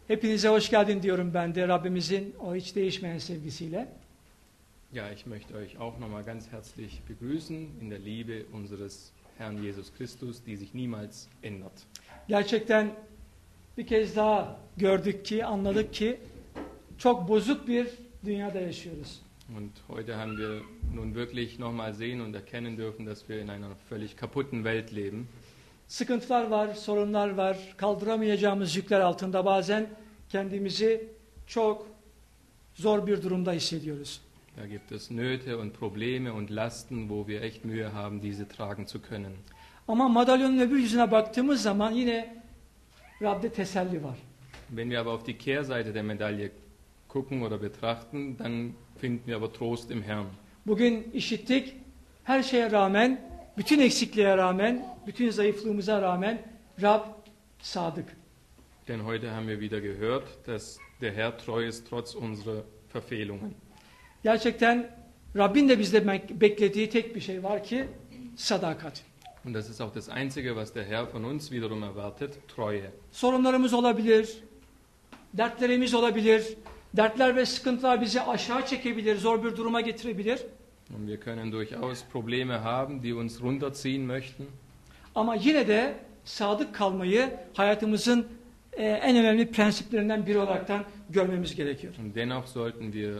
Hepinize hoş geldin diyorum ben de Rabbimizin o hiç değişmeyen sevgisiyle. Ja, ich möchte euch auch nochmal ganz herzlich begrüßen in der Liebe unseres Herrn Jesus Christus, die sich niemals ändert. Gerçekten bir kez daha gördük ki, anladık ki çok bozuk bir dünyada yaşıyoruz. Und heute haben wir nun wirklich nochmal sehen und erkennen dürfen, dass wir in einer völlig kaputten Welt leben. Sıkıntılar var, sorunlar var, kaldıramayacağımız yükler altında bazen kendimizi çok zor bir durumda hissediyoruz. Da gibt es Nöte und Probleme und Lasten, wo wir echt Mühe haben, diese tragen zu können. Ama madalyonun öbür yüzüne baktığımız zaman yine Rab'de teselli var. Wenn wir aber auf die Kehrseite der Medaille gucken oder betrachten, dann finden wir aber Trost im Herrn. Bugün işittik, her şeye rağmen, bütün eksikliğe rağmen, bütün zayıflığımıza rağmen Rab sadık. Denn heute haben wir wieder gehört, dass der Herr treu ist trotz unserer Verfehlungen. Gerçekten Rabbin de bizde beklediği tek bir şey var ki sadakat. Und das ist auch das Einzige, was der Herr von uns wiederum erwartet, Treue. Sorunlarımız olabilir, dertlerimiz olabilir, dertler ve sıkıntılar bizi aşağı çekebilir, zor bir duruma getirebilir. Und wir können durchaus Probleme haben, die uns runterziehen möchten. Ama yine de sadık kalmayı hayatımızın en önemli prensiplerinden biri olaraktan görmemiz gerekiyor. Und dennoch sollten wir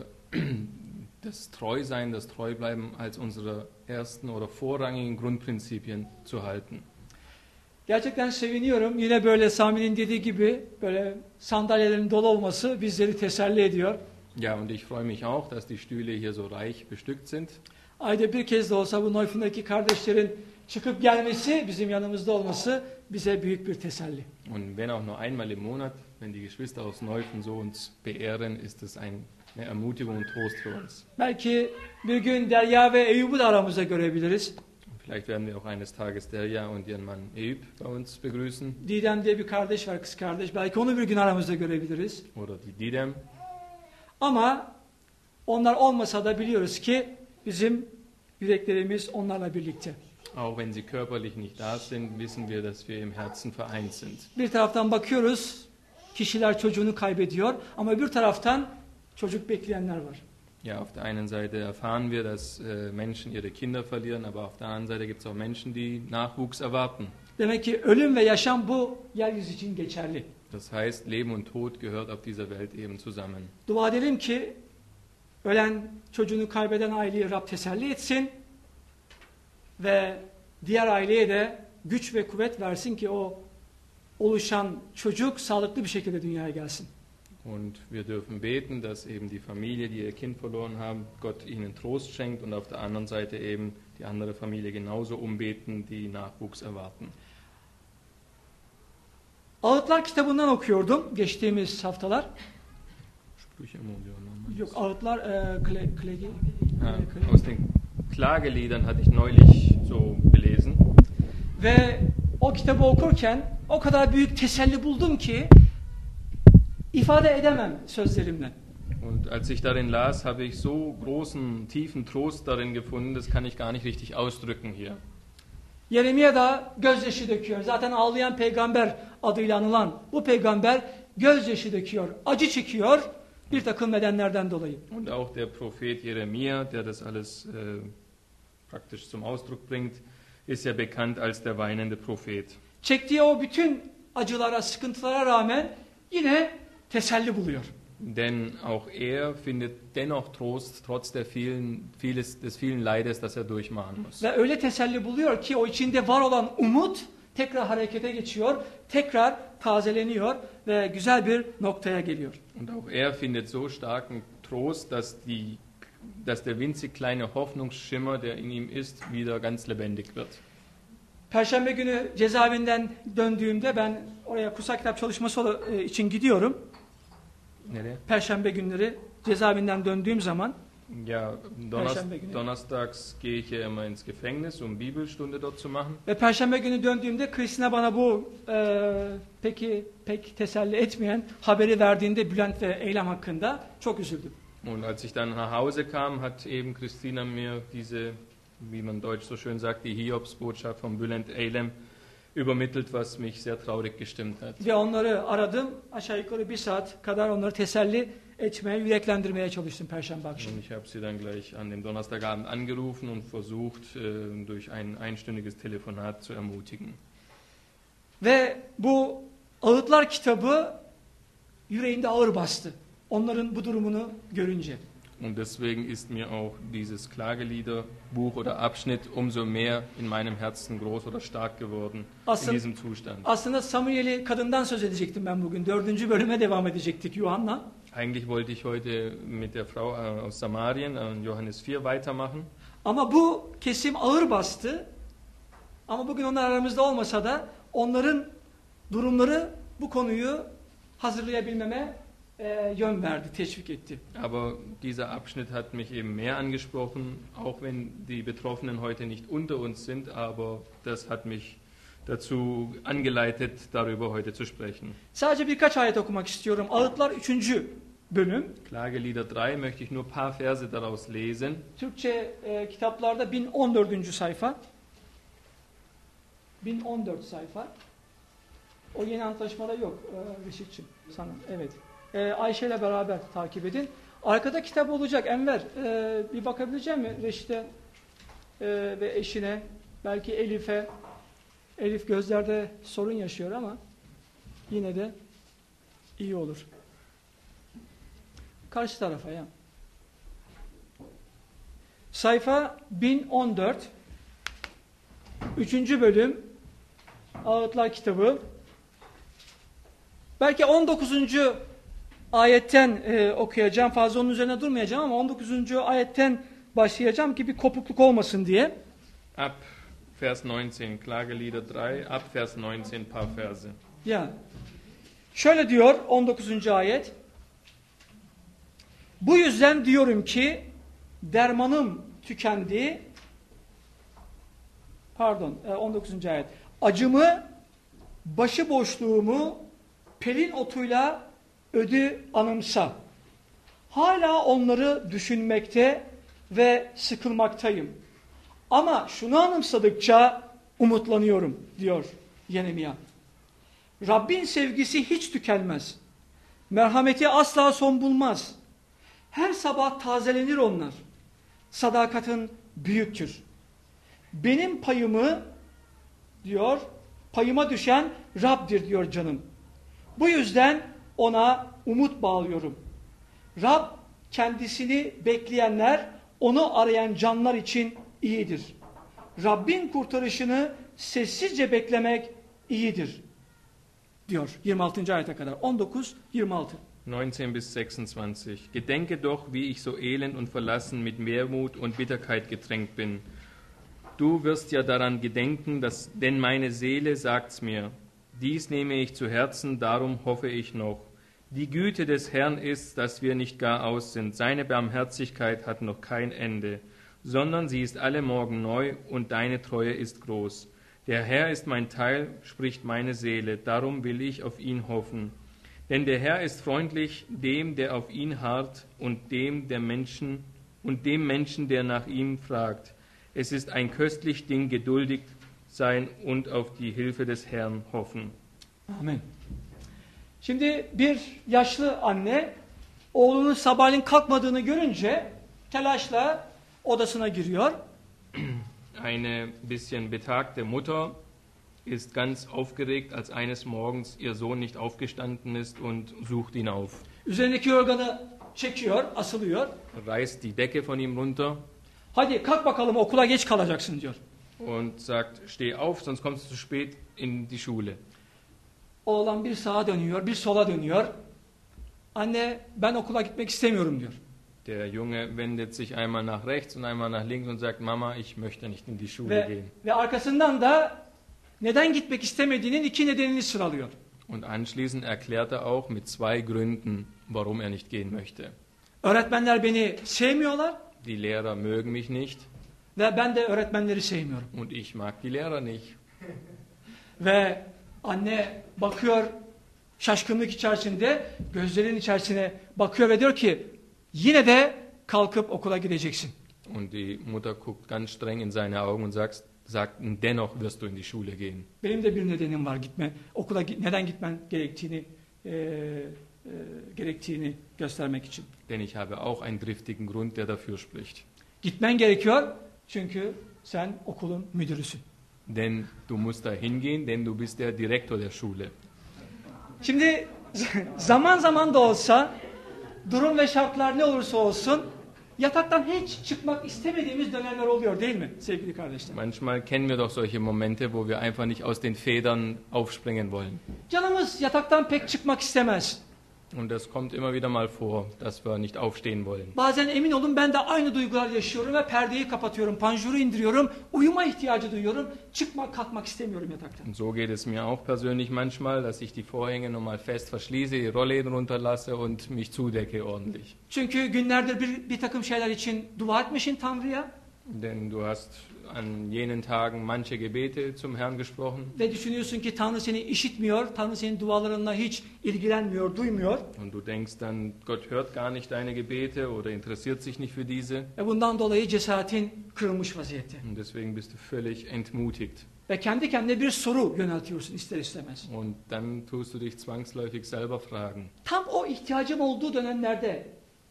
das Treusein, das Treubleiben als unsere ersten oder vorrangigen Grundprinzipien zu halten. Gerçekten seviniyorum. Yine böyle Sami'nin dediği gibi böyle sandalyelerin dolu olması bizleri teselli ediyor. Ja, und ich freue mich auch, dass die Stühle hier so reich bestückt sind. Ayda bir kez de olsa bu Neufund'daki kardeşlerin çıkıp gelmesi, bizim yanımızda olması bize büyük bir teselli. Und wenn auch nur einmal im Monat, wenn die Geschwister aus Neufen so uns beehren, ist es eine Ermutigung und Trost für uns. Belki bir gün Derya ve Eyüp'ü de aramızda görebiliriz. Vielleicht werden wir auch eines Tages Derja und ihren Mann Eyüp bei uns begrüßen. Didem diye bir kardeş var, kız kardeş. Belki onu bir gün aramızda görebiliriz. Oder die Didem. Ama onlar olmasa da biliyoruz ki bizim yüreklerimiz onlarla birlikte. Auch wenn sie körperlich nicht da sind, wissen wir, dass wir im Herzen vereint sind. Bir taraftan bakıyoruz, kişiler çocuğunu kaybediyor ama bir taraftan çocuk bekleyenler var. Ja, auf der einen Seite erfahren wir, dass Menschen ihre Kinder verlieren, aber auf der anderen Seite gibt es auch Menschen, die Nachwuchs erwarten. Demek ki ölüm ve yaşam bu yeryüzü için geçerli. Das heißt, Leben und Tod gehört auf dieser Welt eben zusammen. Dua edelim ki ölen, çocuğunu kaybeden aileyi Rab teselli etsin ve diğer aileye de güç ve kuvvet versin ki o oluşan çocuk sağlıklı bir şekilde dünyaya gelsin. Und wir dürfen beten, dass eben die Familie, die ihr Kind verloren haben, Gott ihnen Trost schenkt und auf der anderen Seite eben die andere Familie genauso umbeten, die Nachwuchs erwarten. Ağıtlar kitabından okuyordum geçtiğimiz haftalar. Sprüche im Mund, Yok, Ağıtlar Klegi. Aus den Klageliedern hatte ich neulich so gelesen. Ve o kitabı okurken o kadar büyük teselli buldum ki ifade edemem sözlerimle. Und als ich darin las, habe ich so großen, tiefen Trost darin gefunden, das kann ich gar nicht richtig ausdrücken hier. Yeremia da gözyaşı döküyor. Zaten ağlayan peygamber adıyla anılan bu peygamber gözyaşı döküyor, acı çekiyor bir takım nedenlerden dolayı. Und auch der Prophet Jeremia, der das alles praktisch zum Ausdruck bringt, ist ja bekannt als der weinende Prophet. Çektiği o bütün acılara, sıkıntılara rağmen yine teselli buluyor. Denn auch er findet dennoch Trost, trotz der des vielen Leides, das er durchmachen muss. Ve öyle teselli buluyor ki o içinde var olan umut tekrar harekete geçiyor, tekrar tazeleniyor ve güzel bir noktaya geliyor. Und auch er findet so starken Trost, dass der winzig kleine Hoffnungsschimmer, der in ihm ist, wieder ganz lebendig wird. Perşembe günü cezaevinden döndüğümde ben oraya kutsal kitap çalışması için gidiyorum. Nereye? Perşembe günleri cezaevinden döndüğüm zaman Ja, donnerstags gehe ich ja immer ins Gefängnis, um Bibelstunde dort zu machen. ve Perşembe günü döndüğümde Kristina bana bu pek teselli etmeyen haberi verdiğinde Bülent ve Eylem hakkında çok üzüldüm. Und als ich dann nach Hause kam, hat eben Christina mir diese, wie man deutsch so schön sagt, die Hiobsbotschaft von Bülent Eylem übermittelt, was mich sehr traurig gestimmt hat. Ve onları aradım. Aşağı yukarı 1 saat kadar onları teselli etmeye, yüreklendirmeye çalıştım Perşembe akşamı. Und ich habe sie dann gleich an dem Donnerstagabend angerufen und versucht, durch ein einstündiges Telefonat zu ermutigen. Ve bu Ağıtlar kitabı yüreğinde ağır bastı. Onların bu durumunu görünce. Und deswegen ist mir auch dieses Klagelieder-Buch oder Abschnitt umso mehr in meinem Herzen groß oder stark geworden in diesem Zustand. Aslında Samuel'i kadından söz edecektim ben bugün. 4. bölüme devam edecektik Yuhanna. Eigentlich wollte ich heute mit der Frau aus Samarien, Johannes 4, weitermachen. Ama bu kesim ağır bastı. Ama bugün onlar aramızda olmasa da onların durumları bu konuyu hazırlayabilmeme yön verdi, teşvik etti. Aber dieser Abschnitt hat mich eben mehr angesprochen, auch wenn die Betroffenen heute nicht unter uns sind, aber das hat mich dazu angeleitet, darüber heute zu sprechen. Sadece birkaç ayet okumak istiyorum. Ağıtlar 3. bölüm. Klagelieder 3 möchte ich nur ein paar Verse daraus lesen. Türkçe kitaplarda 1014. sayfa. 1014 sayfa. O yeni antlaşmada yok Reşit'ciğim sana. Evet. Ayşe ile beraber takip edin. Arkada kitap olacak. Enver bir bakabilecek mi Reşit'e ve eşine, belki Elif'e. Elif gözlerde sorun yaşıyor ama yine de iyi olur. Karşı tarafa ya. Sayfa 1014. 3. bölüm Ağıtlar kitabı. Belki 19. ayetten okuyacağım. Fazla onun üzerine durmayacağım ama 19. ayetten başlayacağım ki bir kopukluk olmasın diye. Ab Vers 19, Klagelieder 3, ab Vers 19 paar Verse. Ya. Şöyle diyor 19. ayet. Bu yüzden diyorum ki dermanım tükendi. 19. ayet. Acımı, başıboşluğumu pelin otuyla ödü anımsa. Hala onları düşünmekte ve sıkılmaktayım. Ama şunu anımsadıkça umutlanıyorum diyor Yeremia. Rabbin sevgisi hiç tükenmez. Merhameti asla son bulmaz. Her sabah tazelenir onlar. Sadakatin büyüktür. Benim payımı diyor, payıma düşen Rab'dir diyor canım. Bu yüzden ona umut bağlıyorum. Rab kendisini bekleyenler, onu arayan canlar için iyidir. Rabbin kurtarışını sessizce beklemek iyidir diyor 26. ayete kadar. 19-26. 19 bis 26. Gedenke doch, wie ich so elend und verlassen mit Wermut und Bitterkeit getränkt bin. Du wirst ja daran gedenken, denn meine Seele sagt's mir. Dies nehme ich zu Herzen, darum hoffe ich noch. Die Güte des Herrn ist, dass wir nicht gar aus sind. Seine Barmherzigkeit hat noch kein Ende, sondern sie ist alle Morgen neu und deine Treue ist groß. Der Herr ist mein Teil, spricht meine Seele, darum will ich auf ihn hoffen. Denn der Herr ist freundlich dem, der auf ihn harrt, und dem Menschen, der nach ihm fragt. Es ist ein köstlich Ding, geduldig sein und auf die Hilfe des Herrn hoffen. Amen. Şimdi bir yaşlı anne oğlunun sabahleyin kalkmadığını görünce telaşla odasına giriyor. Eine bisschen betagte Mutter ist ganz aufgeregt, als eines Morgens ihr Sohn nicht aufgestanden ist und sucht ihn auf. Üzerindeki yorganı çekiyor, asılıyor. Reißt die Decke von ihm runter. Hadi kalk bakalım, okula geç kalacaksın diyor. Und sagt, steh auf, sonst kommst du zu spät in die Schule. Oğlan bir sağa dönüyor, bir sola dönüyor. Anne, ben okula gitmek istemiyorum diyor. Der Junge wendet sich einmal nach rechts und einmal nach links und sagt, Mama, ich möchte nicht in die Schule gehen. Ve arkasından da neden gitmek istemediğinin 2 nedenini sıralıyor. Und anschließend erklärt er auch mit 2 Gründen, warum er nicht gehen möchte. Öğretmenler beni sevmiyorlar. Die Lehrer mögen mich nicht. Ve ben de öğretmenleri sevmiyorum. Und ich mag die Lehrer nicht. Ve anne bakıyor şaşkınlık içerisinde, gözlerin içerisine bakıyor ve diyor ki yine de kalkıp okula gideceksin. Und die Mutter guckt ganz streng in seine Augen und sagt, dennoch wirst du in die Schule gehen. Benim de bir nedenim var neden gitmen gerektiğini göstermek için. Denn ich habe auch einen driftigen Grund, der dafür spricht. Gitmen gerekiyor çünkü sen okulun müdürüsün. Denn du musst da hingehen, denn du bist der Direktor der Schule. Şimdi zaman zaman da olsa, durum ve şartlar ne olursa olsun, yataktan hiç çıkmak istemediğimiz dönemler oluyor değil mi sevgili kardeşler? Manchmal kennen wir doch solche Momente, wo wir einfach nicht aus den Federn aufspringen wollen. Canımız yataktan pek çıkmak istemez. Und das kommt immer wieder mal vor, dass wir nicht aufstehen wollen. Bazen emin olun ben de aynı duygular yaşıyorum ve perdeyi kapatıyorum, panjuru indiriyorum, uyuma ihtiyacı duyuyorum, kalkmak istemiyorum yataktan. Und so geht es mir auch persönlich manchmal, dass ich die Vorhänge nochmal fest verschließe, die Rollläden runterlasse und mich zudecke ordentlich. Çünkü günlerdir bir takım şeyler için dua etmişsin Tanrı'ya. Denn du hast an jenen Tagen manche Gebete zum Herrn gesprochen. Ve düşünüyorsun ki Tanrı seni işitmiyor, Tanrı senin dualarınla hiç ilgilenmiyor, duymuyor. Und du denkst dann, Gott hört gar nicht deine Gebete oder interessiert sich nicht für diese. Ve bundan dolayı cesaretin kırılmış vaziyette. Und deswegen bist du völlig entmutigt. Ve kendi kendine bir soru yöneltiyorsun ister istemez. Und dann tust du dich zwangsläufig selber fragen. Tam o ihtiyacım olduğu dönemlerde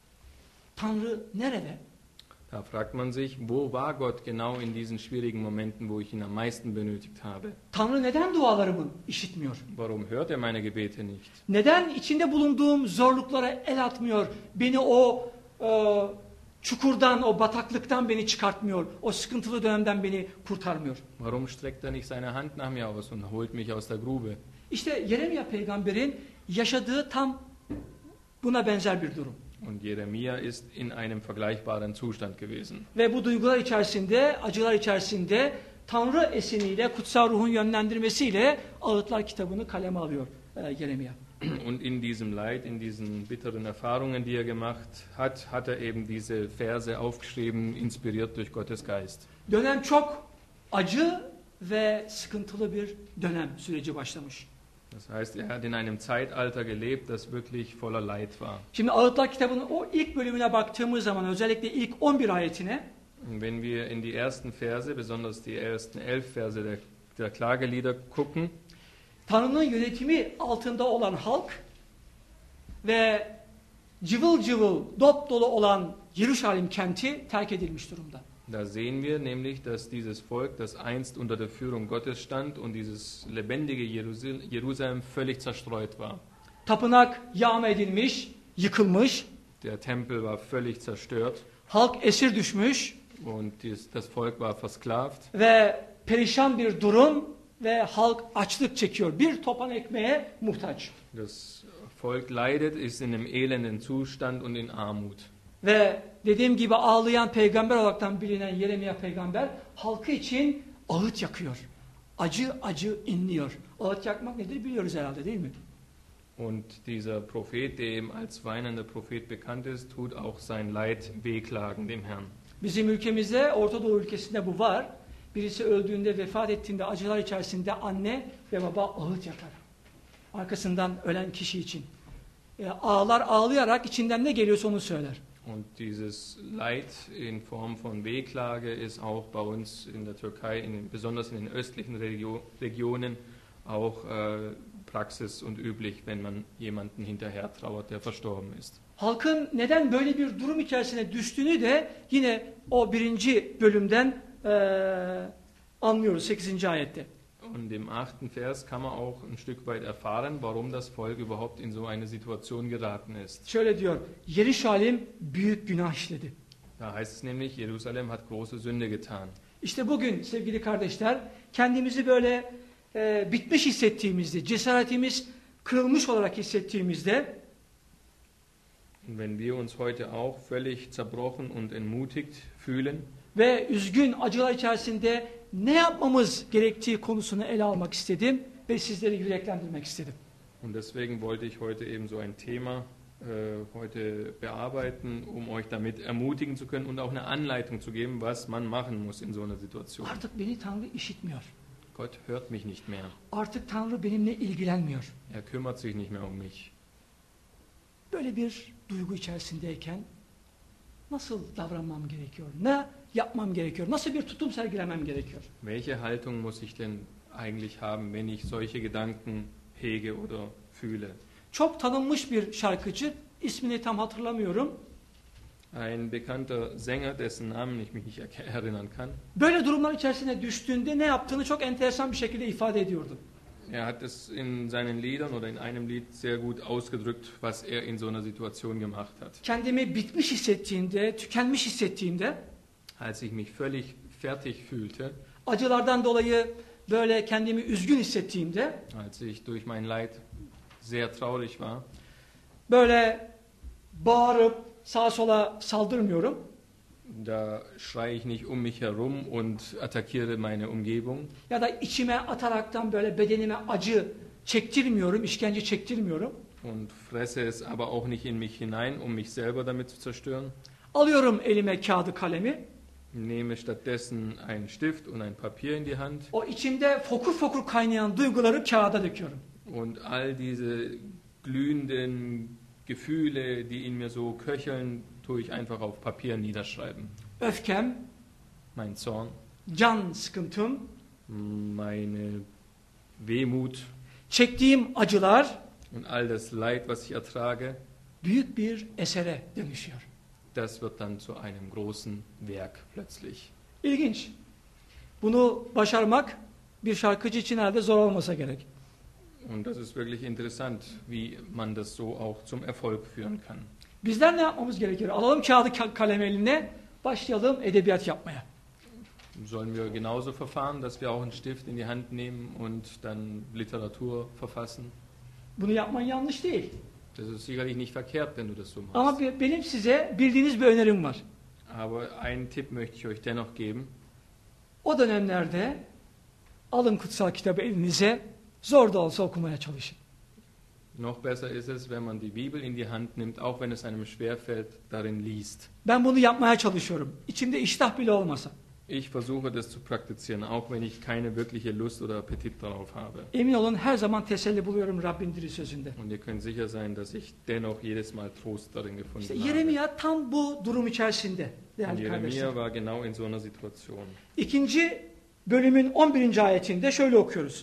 Tanrı nerede? Da fragt man sich, wo war Gott genau in diesen schwierigen Momenten, wo ich ihn am meisten benötigt habe? Tanrı neden dualarımı işitmiyor? Warum hört meine Gebete nicht? Neden içinde bulunduğum zorluklara el atmıyor? Beni o çukurdan, o bataklıktan beni çıkartmıyor. O sıkıntılı dönemden beni kurtarmıyor. Warum streckt er nicht seine Hand nach mir aus und holt mich aus der Grube? İşte Yeremia peygamberin yaşadığı tam buna benzer bir durum. Und Jeremia ist in einem vergleichbaren Zustand gewesen. Ve bu duygular içerisinde, acılar içerisinde Tanrı esiniyle, kutsal ruhun yönlendirmesiyle Ağıtlar kitabını kaleme alıyor Yeremia. Und in diesem Leid, in diesen bitteren Erfahrungen, die er gemacht hat, hat er eben diese Verse aufgeschrieben, inspiriert durch Gottes Geist. Dönem çok acı ve sıkıntılı bir dönem süreci başlamış. Das heißt, er hat in einem Zeitalter gelebt, das wirklich voller Leid war. Şimdi Ağıtlar kitabının o ilk bölümüne baktığımız zaman, özellikle ilk 11 ayetine, Und wenn wir in die ersten Verse, besonders die ersten 11 Verse der Klagelieder gucken, Tanrı'nın yönetimi altında olan halk ve cıvıl cıvıl, dop dolu olan Yeruşalim kenti terk edilmiş durumda. da sehen wir nämlich, dass dieses Volk, das einst unter der Führung Gottes stand und dieses lebendige Jerusalem völlig zerstreut war. Tapınak yağma edilmiş, yıkılmış, Der Tempel war völlig zerstört halk esir düşmüş und das Volk war versklavt. ve perişan bir durum ve halk açlık çekiyor. Bir topan ekmeğe muhtaç. Das Volk leidet, ist in einem elenden Zustand und in Armut. Ve dediğim gibi ağlayan peygamber olaraktan bilinen Yeremia peygamber halkı için ağıt yakıyor. Acı acı inliyor. Ağıt yakmak nedir biliyoruz herhalde değil mi? Und dieser Prophet, der eben als weinender Prophet bekannt ist, tut auch sein Leid wehklagen dem Herrn. Bizim ülkemizde, Orta Doğu ülkesinde bu var. Birisi öldüğünde, vefat ettiğinde acılar içerisinde anne ve baba ağıt yakar. Arkasından ölen kişi için. Ağlar ağlayarak içinden ne geliyorsa onu söyler. Und dieses Leid in Form von Wehklage ist auch bei uns in der Türkei, besonders in den östlichen Regionen, auch Praxis und üblich, wenn man jemanden hinterher trauert, der verstorben ist. Halkın neden böyle bir durum içerisine düştüğünü de yine o 1. bölümden anlıyoruz 8. ayette. Und im 8. Vers kann man auch ein Stück weit erfahren, warum das Volk überhaupt in so eine Situation geraten ist. Şöyle diyor, Yeruşalim büyük günah işledi. Da heißt es nämlich, Jerusalem hat große Sünde getan. İşte bugün sevgili kardeşler, kendimizi böyle bitmiş hissettiğimizde, cesaretimiz kırılmış olarak hissettiğimizde, Und wenn wir uns heute auch völlig zerbrochen und entmutigt fühlen ve üzgün acılar içerisinde ne yapmamız gerektiği konusunu ele almak istedim ve sizleri yüreklendirmek istedim. und deswegen wollte ich heute eben so ein Thema heute bearbeiten, um euch damit ermutigen zu können und auch eine Anleitung zu geben, was man machen muss in so einer Situation. Artık beni Tanrı işitmiyor. Gott hört mich nicht mehr. Artık Tanrı benimle ilgilenmiyor. Er kümmert sich nicht mehr um mich. Böyle bir duygu içerisindeyken nasıl davranmam gerekiyor? Ne yapmam gerekiyor? Nasıl bir tutum sergilemem gerekiyor? Welche Haltung muss ich denn eigentlich haben, wenn ich solche Gedanken hege oder fühle? Çok tanınmış bir şarkıcı, ismini tam hatırlamıyorum. Ein bekannter Sänger, dessen Namen ich mich nicht erinnern kann, Böyle durumlar içerisine düştüğünde ne yaptığını çok enteresan bir şekilde ifade ediyordu. er hat es in seinen Liedern oder in einem Lied sehr gut ausgedrückt, was er in so einer Situation gemacht hat. Kendimi bitmiş hissettiğimde, tükenmiş hissettiğimde, Als ich mich völlig fertig fühlte, acılardan dolayı böyle kendimi üzgün hissettiğimde, als ich durch mein Leid sehr traurig war, böyle bağırıp sağa sola saldırmıyorum. da schreie ich nicht um mich herum und attackiere meine Umgebung, Ya da içime ataraktan böyle bedenime acı çektirmiyorum, işkence çektirmiyorum. und fresse es aber auch nicht in mich hinein, um mich selber damit zu zerstören. Alıyorum elime kağıdı kalemi. Nehme stattdessen einen Stift und ein Papier in die Hand O içimde fokur fokur kaynayan duyguları kağıda döküyorum. und all diese glühenden Gefühle, die in mir so köcheln, tue ich einfach auf Papier niederschreiben. Öfkem, Mein Zorn, can sıkıntım, meine Wehmut çektiğim acılar und all das Leid, was ich ertrage, büyük bir esere dönüşüyor. das wird dann zu einem großen Werk plötzlich. İlginç. Bunu başarmak bir şarkıcı için herhalde zor olmasa gerek. Und das ist wirklich interessant, wie man das so auch zum Erfolg führen kann. Bizler ne yapmamız gerekiyor? Alalım kağıdı kalem eline, başlayalım edebiyat yapmaya. Sollen wir genauso verfahren, dass wir auch einen Stift in die Hand nehmen und dann Literatur verfassen? Bunu yapman yanlış değil. Das ist sicherlich nicht verkehrt, wenn du das so Ama machst. benim size bildiğiniz bir önerim var. Aber einen Tipp möchte ich euch dennoch geben. O dönemlerde alın kutsal kitabı elinize, zor da olsa okumaya çalışın. Noch besser ist es, wenn man die Bibel in die Hand nimmt, auch wenn es einem schwerfällt, darin liest. Ben bunu yapmaya çalışıyorum. İçimde iştah bile olmasa. Ich versuche das zu praktizieren, auch wenn ich keine wirkliche Lust oder Appetit darauf habe. Emin olun her zaman teselli buluyorum Rabbin diri sözünde. Und ihr könnt sicher sein, dass ich dennoch jedes Mal Trost darin gefunden İşte habe. Yeremia tam bu durum içerisinde Und değerli kardeşler. Jeremia war genau in so einer Situation. 2. bölümün 11. ayetinde şöyle okuyoruz.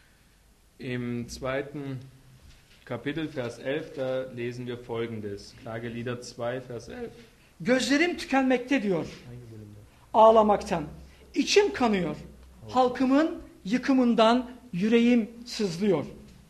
Im 2. Kapitel, Vers 11, da lesen wir Folgendes. Klagelieder 2, Vers 11. Gözlerim tükenmekte diyor, ağlamaktan. İçim kanıyor, halkımın yıkımından yüreğim sızlıyor.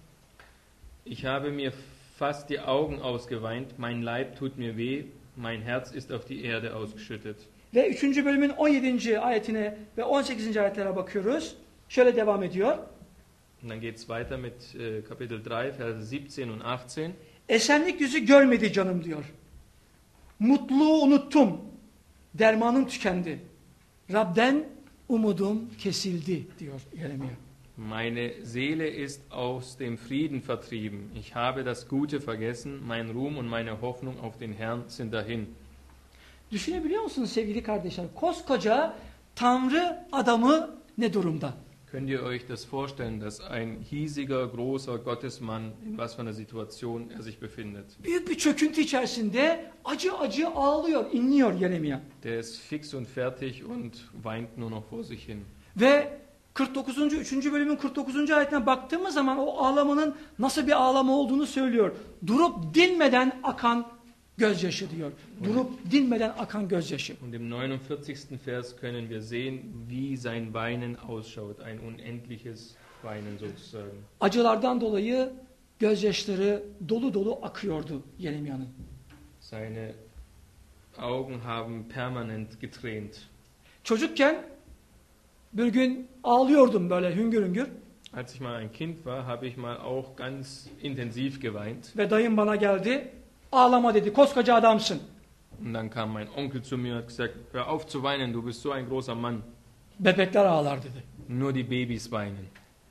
Ich habe mir fast die Augen ausgeweint, mein Leib tut mir weh, mein Herz ist auf die Erde ausgeschüttet. Ve 3. bölümün 17. ayetine ve 18. ayetlere bakıyoruz. Şöyle devam ediyor. Und dann geht es weiter mit Kapitel 3, Verse 17 und 18. Esenlik yüzü görmedi canım diyor. Mutluluğu unuttum. Dermanım tükendi. Rab'den umudum kesildi diyor Yeremia. Meine Seele ist aus dem Frieden vertrieben. Ich habe das Gute vergessen. Mein Ruhm und meine Hoffnung auf den Herrn sind dahin. Düşünebiliyor musunuz sevgili kardeşler? Koskoca Tanrı adamı ne durumda? Könnt ihr euch das vorstellen, dass ein hiesiger, großer Gottesmann, in was für einer Situation er sich befindet? Büyük bir çöküntü içerisinde acı acı ağlıyor, inliyor Yeremia. Der ist fix und fertig und weint nur noch vor sich hin. Ve 3. bölümün 49. ayetine baktığımız zaman o ağlamanın nasıl bir ağlama olduğunu söylüyor. Durup dinmeden akan gözyaşı diyor. Durup dinmeden akan gözyaşı. Und im 49. Vers können wir sehen, wie sein Weinen ausschaut. Ein unendliches Weinen sozusagen. Acılardan dolayı gözyaşları dolu dolu akıyordu Yeremia'nın. Seine Augen haben permanent getränt. Çocukken bir gün ağlıyordum böyle hüngür hüngür. Als ich mal ein Kind war, habe ich mal auch ganz intensiv geweint. Ve dayım bana geldi. Ağlama dedi. Koskoca adamsın. Und dann kam mein Onkel zu mir und hat gesagt, hör auf zu weinen, du bist so ein großer Mann. Bebekler ağlar dedi. Nur die Babys weinen.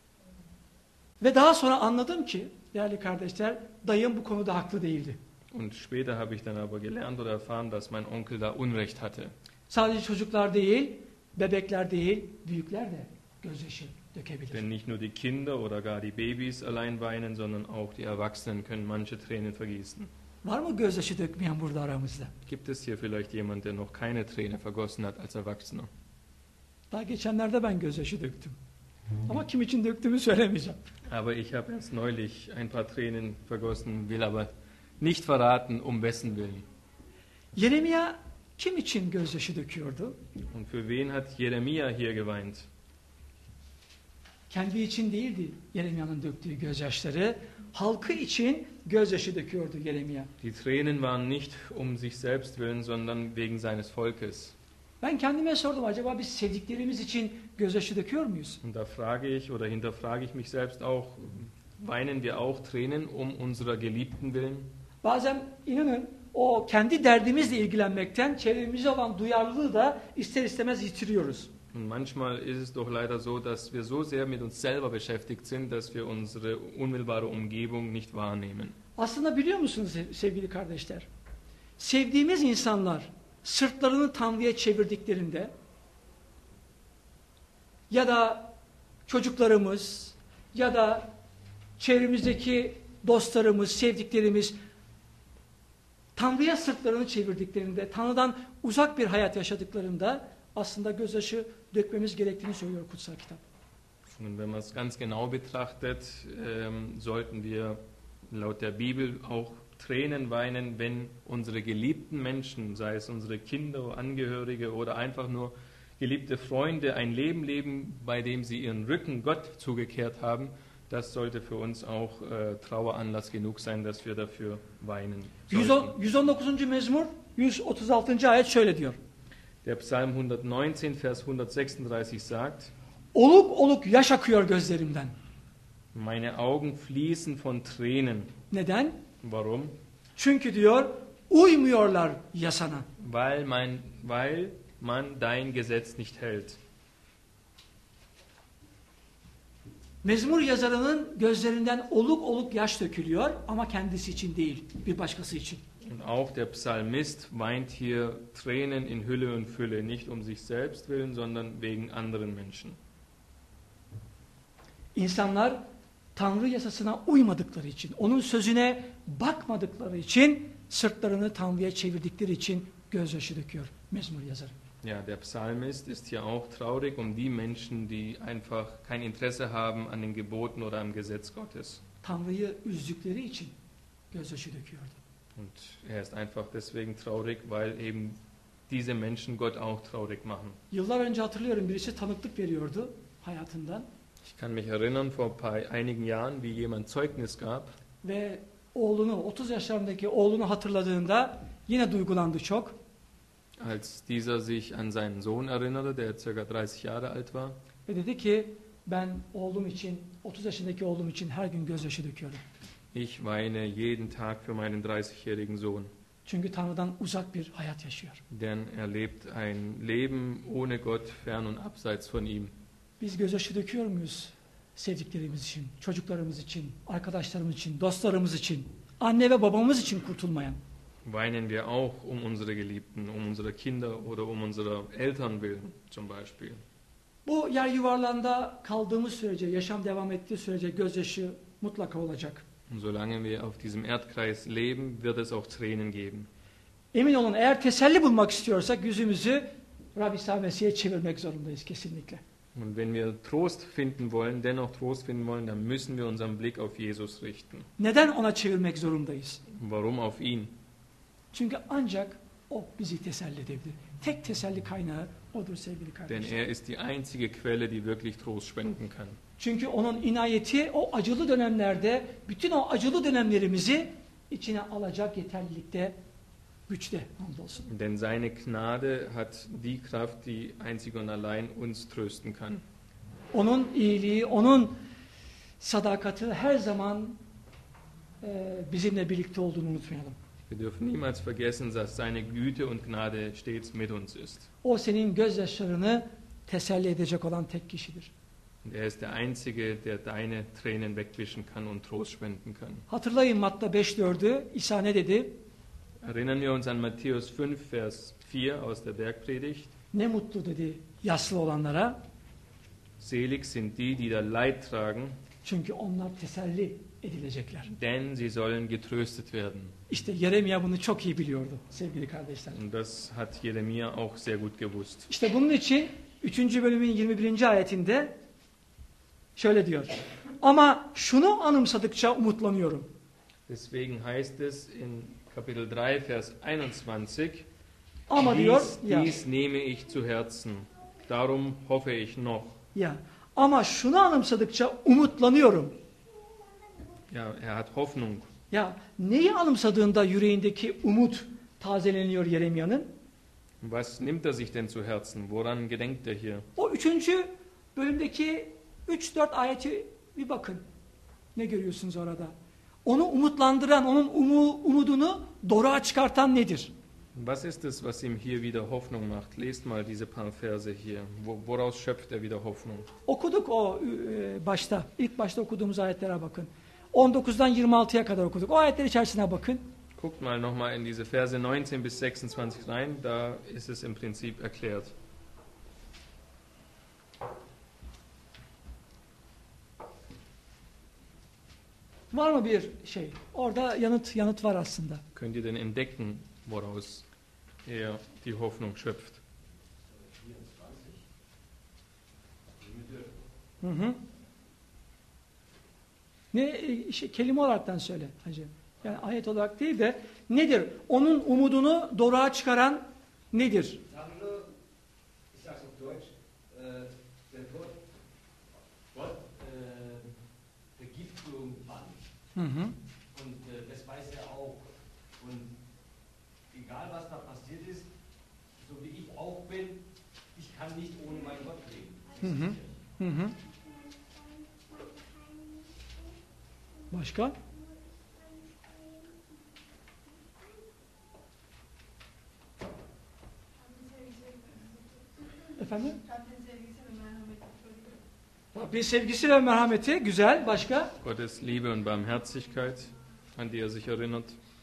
Ve daha sonra anladım ki değerli kardeşler dayım bu konuda haklı değildi. Und später habe ich dann aber gelernt oder erfahren, dass mein Onkel da Unrecht hatte. Sadece çocuklar değil, bebekler değil, büyükler de gözyaşı dökebilir. Denn nicht nur die Kinder oder gar die Babys allein weinen, sondern auch die Erwachsenen können manche Tränen vergießen. Var mı gözyaşı dökmeyen burada aramızda? Gibt es hier vielleicht jemand, der noch keine Träne vergossen hat als Erwachsener? Daha geçenlerde ben gözyaşı döktüm. Ama kim için döktüğümü söylemeyeceğim. Aber ich habe erst neulich ein paar Tränen vergossen, will aber nicht verraten, um wessen Willen. Yeremia kim için gözyaşı döküyordu? Und für wen hat Jeremia hier geweint? Kendi için değildi Yeremia'nın döktüğü gözyaşları. Halkı için gözyaşı döküyordu Yeremia. Die Tränen waren nicht um sich selbst willen, sondern wegen seines Volkes. Ben kendime sordum, acaba biz sevdiklerimiz için gözyaşı döküyor muyuz? Und da frage ich oder hinterfrage ich mich selbst auch, weinen wir auch Tränen um unserer Geliebten willen? Bazen inanın o kendi derdimizle ilgilenmekten çevremize olan duyarlılığı da ister istemez yitiriyoruz. Und manchmal ist es doch leider so, dass wir so sehr mit uns selber beschäftigt sind, dass wir unsere unmittelbare Umgebung nicht wahrnehmen. Aslında biliyor musunuz sevgili kardeşler? Sevdiğimiz insanlar sırtlarını Tanrı'ya çevirdiklerinde ya da çocuklarımız ya da çevremizdeki dostlarımız, sevdiklerimiz Tanrı'ya sırtlarını çevirdiklerinde, Tanrı'dan uzak bir hayat yaşadıklarında aslında gözyaşı dökmemiz gerektiğini söylüyor kutsal kitap. Und wenn man es ganz genau betrachtet, sollten wir laut der Bibel auch Tränen weinen, wenn unsere geliebten Menschen, sei es unsere Kinder, Angehörige oder einfach nur geliebte Freunde, ein Leben leben, bei dem sie ihren Rücken Gott zugekehrt haben. Das sollte für uns auch Traueranlass genug sein, dass wir dafür weinen sollten. 119. mezmur 136. ayet şöyle diyor. Der Psalm 119, Vers 136 sagt, Oluk oluk yaş akıyor gözlerimden. meine Augen fließen von Tränen. Neden? Warum? Çünkü diyor uymuyorlar yasana. Weil man dein Gesetz nicht hält. Mezmur yazarının gözlerinden oluk oluk yaş dökülüyor ama kendisi için değil, bir başkası için. Und auch der Psalmist weint hier Tränen in Hülle und Fülle, nicht um sich selbst willen, sondern wegen anderen Menschen. İnsanlar Tanrı yasasına uymadıkları için, onun sözüne bakmadıkları için, sırtlarını Tanrı'ya çevirdikleri için gözyaşı döküyor mezmur yazarı. Ja, der Psalmist ist hier auch traurig um die Menschen, die einfach kein Interesse haben an den Geboten oder am Gesetz Gottes. Tanrı'yı üzdükleri için gözyaşı döküyordu. Und er ist einfach deswegen traurig, weil eben diese Menschen Gott auch traurig machen. Yıllar önce hatırlıyorum, birisi tanıklık veriyordu hayatından. Ich kann mich erinnern, vor einigen Jahren, wie jemand Zeugnis gab. Ve oğlunu, 30 yaşlarındaki oğlunu hatırladığında yine duygulandı çok. Als dieser sich an seinen Sohn erinnerte, der ca. 30 Jahre alt war. Ve dedi ki, ben oğlum için, 30 yaşındaki oğlum için her gün gözyaşı döküyorum. Ich weine jeden Tag für meinen 30-jährigen Sohn. Çünkü Tanrı'dan uzak bir hayat yaşıyor. Denn er lebt ein Leben ohne Gott, fern und abseits von ihm. Biz gözyaşı döküyor muyuz sevdiklerimiz için, çocuklarımız için, arkadaşlarımız için, dostlarımız için, anne ve babamız için kurtulmayan? Weinen wir auch um unsere Geliebten, um unsere Kinder oder um unsere Eltern willen zum Beispiel. Bu yer yuvarlağında kaldığımız sürece, yaşam devam ettiği sürece gözyaşı mutlaka olacak. Und solange wir auf diesem Erdkreis leben, wird es auch Tränen geben. Emin olun, eğer teselli bulmak istiyorsak yüzümüzü Rabbi İsa Mesih'e çevirmek zorundayız kesinlikle. Und wenn wir Trost finden wollen, dennoch Trost finden wollen, dann müssen wir unseren Blick auf Jesus richten. Neden ona çevirmek zorundayız? Warum auf ihn? Çünkü ancak o bizi teselli edebilir. Tek teselli kaynağı odur sevgili Denn kardeşler. er ist die einzige Quelle, die wirklich Trost spenden kann. Çünkü onun inayeti o acılı dönemlerde bütün o acılı dönemlerimizi içine alacak yeterlilikte, güçte hamdolsun. Denn seine Gnade hat die Kraft, die einzig und allein uns trösten kann. Onun iyiliği, onun sadakati her zaman bizimle birlikte olduğunu unutmayalım. Wir dürfen niemals vergessen, dass seine Güte und Gnade stets mit uns ist. O senin gözyaşlarını teselli edecek olan tek kişidir. Und er ist der Einzige, der deine Tränen wegwischen kann und Trost spenden kann. Hatırlayın Matta 5:4'ü, İsa ne dedi? Erinnern wir uns an Matthäus 5, Vers 4 aus der Bergpredigt. Ne mutlu dedi yaslı olanlara. Selig sind die, die da Leid tragen, Çünkü onlar teselli edilecekler. denn sie sollen getröstet werden. İşte Yeremia bunu çok iyi biliyordu sevgili kardeşler. Und das hat Jeremia auch sehr gut gewusst. İşte bunun için 3. bölümün 21. ayetinde şöyle diyor. Ama şunu anımsadıkça umutlanıyorum. Deswegen heißt es in Kapitel 3, Vers 21, Ama diyor ya, dies nehme ich zu Herzen, darum hoffe ich noch. ya ama şunu anımsadıkça umutlanıyorum. Ja, er hat Hoffnung. Ya neyi anımsadığında yüreğindeki umut tazeleniyor Yeremia'nın? Was nimmt er sich denn zu Herzen? Woran gedenkt er hier? O 3. bölümdeki 3-4 ayeti bir bakın. Ne görüyorsunuz orada? Onu umutlandıran, onun umudunu doğruğa çıkartan nedir? Was ist es, was ihm hier wieder Hoffnung macht? Lest mal diese paar Verse hier. Woraus schöpft er wieder Hoffnung? Okuduk o başta, ilk başta okuduğumuz ayetlere bakın. 19'dan 26'ya kadar okuduk. O ayetler içerisine bakın. Guckt mal nochmal in diese Verse 19 bis 26 rein, da ist es im Prinzip erklärt. Var mı bir şey? Orada yanıt var aslında. Könnt ihr denn entdecken, woraus er die Hoffnung schöpft? Hı hı. Ne kelime olaraktan söyle hacı. Yani ayet olarak değil de nedir? Onun umudunu doğruğa çıkaran nedir? Tanrı, ich sag's auf Deutsch, der Gott Vergiftung an. Hı hı. Und das weiß er auch. Und egal was da passiert ist, so wie ich auch bin, ich kann nicht ohne meinen Gott leben. Hı hı. Hı hı. Başka? Efendim? Rabbin sevgisi ve merhameti. Güzel. Başka? Gottes Liebe und Barmherzigkeit, an die er sich erinnert.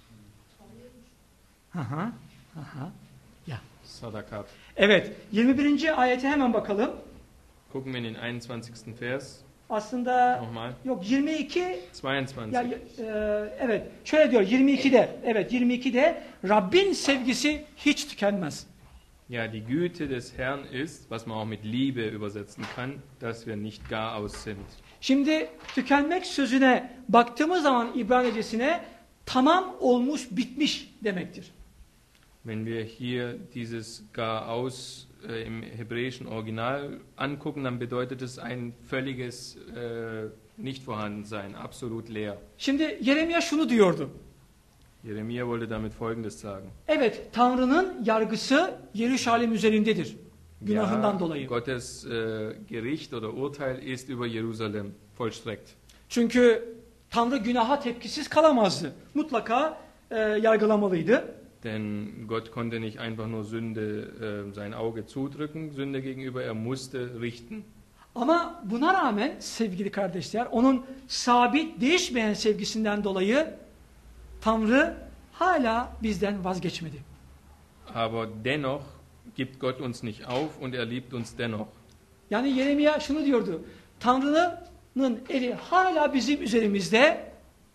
Aha. Aha. Ya. Sadakat. Evet. 21. ayete hemen bakalım. Gucken wir in den 21. Vers. Aslında Nochmal. yok 22 22. ya, evet. Şöyle diyor 22'de. Evet 22'de Rabbin sevgisi hiç tükenmez. Ja, die Güte des Herrn ist, was man auch mit Liebe übersetzen kann, dass wir nicht gar aus sind. Şimdi tükenmek sözüne baktığımız zaman İbranicesine tamam olmuş, bitmiş demektir. Wenn wir hier dieses gar aus im hebräischen Original angucken, dann bedeutet es ein völliges Nicht-Vorhandensein, absolut leer. Şimdi Yeremia şunu diyordu. Jeremia wollte damit Folgendes sagen. Evet, Tanrı'nın yargısı Yeruşalim üzerindedir. Günahından Ja, dolayı. Gottes Gericht oder Urteil ist über Jerusalem vollstreckt. Çünkü Tanrı günaha tepkisiz kalamazdı. Mutlaka yargılamalıydı. Denn Gott konnte nicht einfach nur Sünde sein Auge zudrücken, Sünde gegenüber, er musste richten. Ama buna rağmen sevgili kardeşler, onun sabit, değişmeyen sevgisinden dolayı Tanrı hala bizden vazgeçmedi. Aber dennoch gibt Gott uns nicht auf und er liebt uns dennoch. Yani Yeremia şunu diyordu. Tanrı'nın eli hala bizim üzerimizde,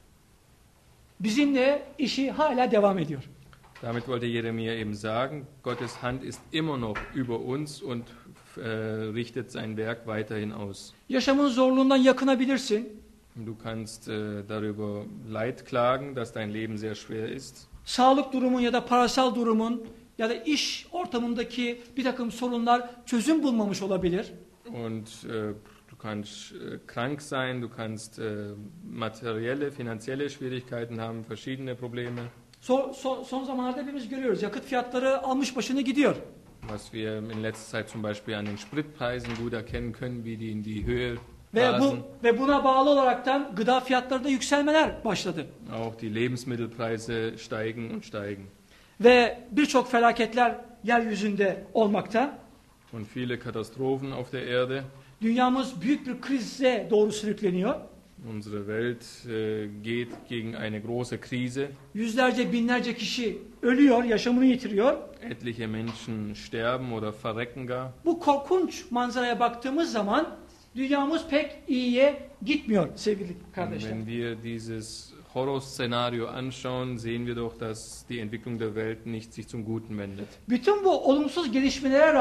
bizimle işi hala devam ediyor. Damit wollte Jeremia eben sagen, Gottes Hand ist immer noch über uns und richtet sein Werk weiterhin aus. Yaşamın zorluğundan yakınabilirsin. Du kannst darüber Leid klagen, dass dein Leben sehr schwer ist. Sağlık durumun ya da parasal durumun ya da iş ortamındaki bir takım sorunlar çözüm bulmamış olabilir. Und du kannst krank sein, du kannst materielle, finanzielle Schwierigkeiten haben, verschiedene Probleme. Son zamanlarda hepimiz görüyoruz. Yakıt fiyatları almış başını gidiyor. Was wir in letzter Zeit zum Beispiel an den Spritpreisen gut erkennen können, wie die in die Höhe Ve rasen. buna bağlı olaraktan gıda fiyatları da yükselmeler başladı. Auch die Lebensmittelpreise steigen und steigen. Ve birçok felaketler yeryüzünde olmakta. Und viele Katastrophen auf der Erde. Dünyamız büyük bir krize doğru sürükleniyor. Unsere Welt geht gegen eine große Krise. Yüzlerce, binlerce kişi ölüyor, yaşamını yitiriyor. Etliche Menschen sterben oder verrecken gar. Bu korkunç manzaraya baktığımız zaman Dünyamız pek iyiye gitmiyor sevgili Und kardeşler. wenn wir dieses Horrorszenario anschauen, sehen wir doch, dass die Entwicklung der Welt nicht sich zum Guten wendet. Bütün bu olumsuz gelişmelere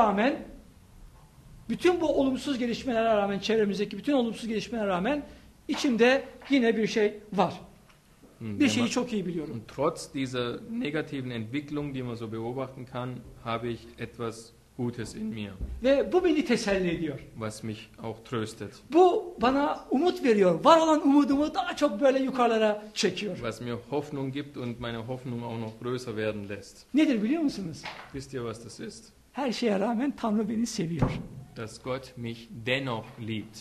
rağmen, çevremizdeki bütün olumsuz gelişmelere rağmen içimde yine bir şey var. Und Bir wenn şeyi man- çok iyi biliyorum. Und trotz dieser negativen Entwicklung, die man so beobachten kann, habe ich etwas Gutes in mir, Ve bu beni teselli ediyor. was mich auch tröstet, Bu bana umut veriyor. Var olan umudumu daha çok böyle yukarılara çekiyor. was mir Hoffnung gibt und meine Hoffnung auch noch größer werden lässt. Nedir biliyor musunuz? Wisst ihr, was das ist? Her şeye rağmen Tanrı beni seviyor. Dass Gott mich dennoch liebt.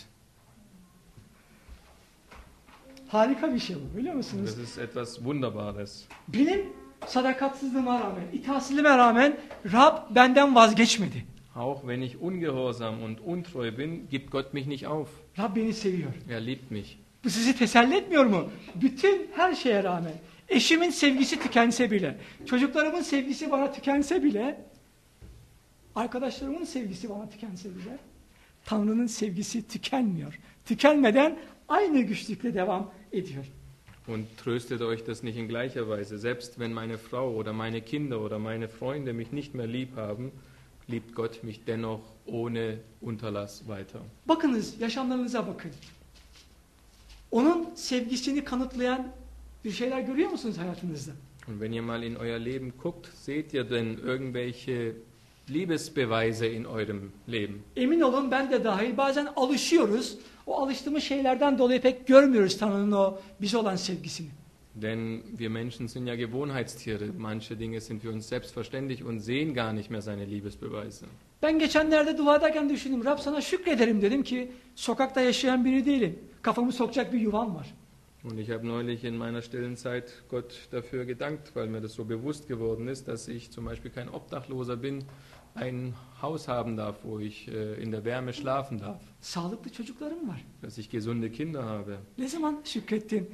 Harika bir şey bu biliyor Und musunuz? das ist etwas Wunderbares. Benim sadakatsizliğime rağmen, itaatsizliğime rağmen Rab benden vazgeçmedi. Auch wenn ich ungehorsam und untreu bin, gibt Gott mich nicht auf. Rab beni seviyor. Er liebt mich. Bu sizi teselli etmiyor mu? Bütün her şeye rağmen, eşimin sevgisi tükense bile, çocuklarımın sevgisi bana tükense bile, arkadaşlarımın sevgisi bana tükense bile, Tanrı'nın sevgisi tükenmiyor. Tükenmeden aynı güçlükle devam ediyor. Und tröstet euch das nicht in gleicher Weise. Selbst wenn meine Frau oder meine Kinder oder meine Freunde mich nicht mehr lieb haben, liebt Gott mich dennoch ohne Unterlass weiter. Bakınız, yaşamlarınıza bakın. Onun sevgisini kanıtlayan bir şeyler görüyor musunuz hayatınızda? Und wenn ihr mal in euer Leben guckt, seht ihr denn irgendwelche Liebesbeweise in eurem Leben? Emin olun ben de dahil bazen alışıyoruz. O alıştığımız şeylerden dolayı pek görmüyoruz Tanrı'nın o bize olan sevgisini. Denn wir Menschen sind ja Gewohnheitstiere. Manche Dinge sind für uns selbstverständlich und sehen gar nicht mehr seine Liebesbeweise. Ben geçenlerde dua ederken düşündüm. Rab sana şükrederim dedim ki sokakta yaşayan biri değilim. Kafamı sokacak bir yuvam var. Und ich habe neulich in meiner stillen Zeit Gott dafür gedankt, weil mir das so bewusst geworden ist, dass ich zum Beispiel kein Obdachloser bin, ein Haus haben darf, wo ich in der Wärme schlafen darf, Sağlıklı çocuklarım var. dass ich gesunde Kinder habe. Ne zaman şükrettin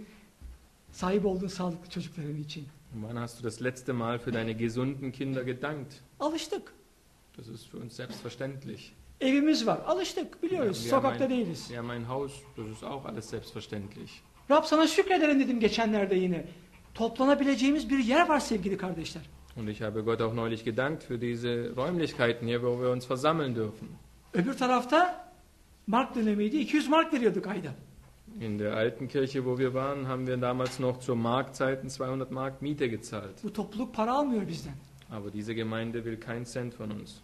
sahip olduğun sağlıklı çocukların için? Und wann hast du das letzte Mal für deine gesunden Kinder gedankt? Alıştık. Das ist für uns selbstverständlich. Evimiz var. Alıştık. Biliyoruz. Sokakta değiliz. Wir haben ein Haus, das ist auch alles selbstverständlich. Rab sana şükrederim dedim geçenlerde yine. Toplanabileceğimiz bir yer var sevgili kardeşler. Und ich habe Gott auch neulich gedankt für diese Räumlichkeiten hier, wo wir uns versammeln dürfen. Öbür tarafta mark dönemiydi. 200 mark veriyorduk ayda. In der alten Kirche, wo wir waren, haben wir damals noch zur Marktzeiten 200 Mark Miete gezahlt. Bu topluluk para almıyor bizden. Aber diese Gemeinde will keinen Cent von uns.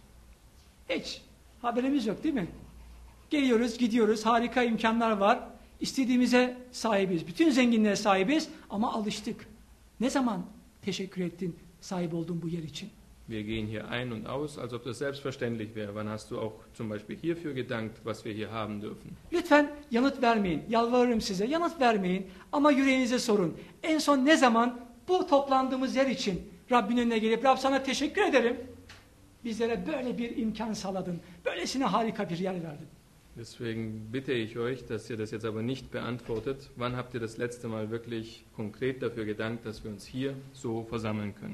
Hiç. Haberimiz yok değil mi? Geliyoruz, gidiyoruz. Harika imkanlar var. İstediğimize sahibiz. Bütün zenginliğe sahibiz ama alıştık. Ne zaman teşekkür ettin sahip olduğun bu yer için? Wir gehen hier ein und aus, als ob das selbstverständlich wäre. Wann hast du auch zum Beispiel hierfür gedankt, was wir hier haben dürfen? Lütfen yanıt vermeyin. Yalvarırım size. Yanıt vermeyin. Ama yüreğinize sorun. En son ne zaman bu toplandığımız yer için Rabbin önüne gelip Rab sana teşekkür ederim. Bizlere böyle bir imkan sağladın. Böylesine harika bir yer verdin. Deswegen bitte ich euch, dass ihr das jetzt aber nicht beantwortet. Wann habt ihr das letzte Mal wirklich konkret dafür gedankt, dass wir uns hier so versammeln können?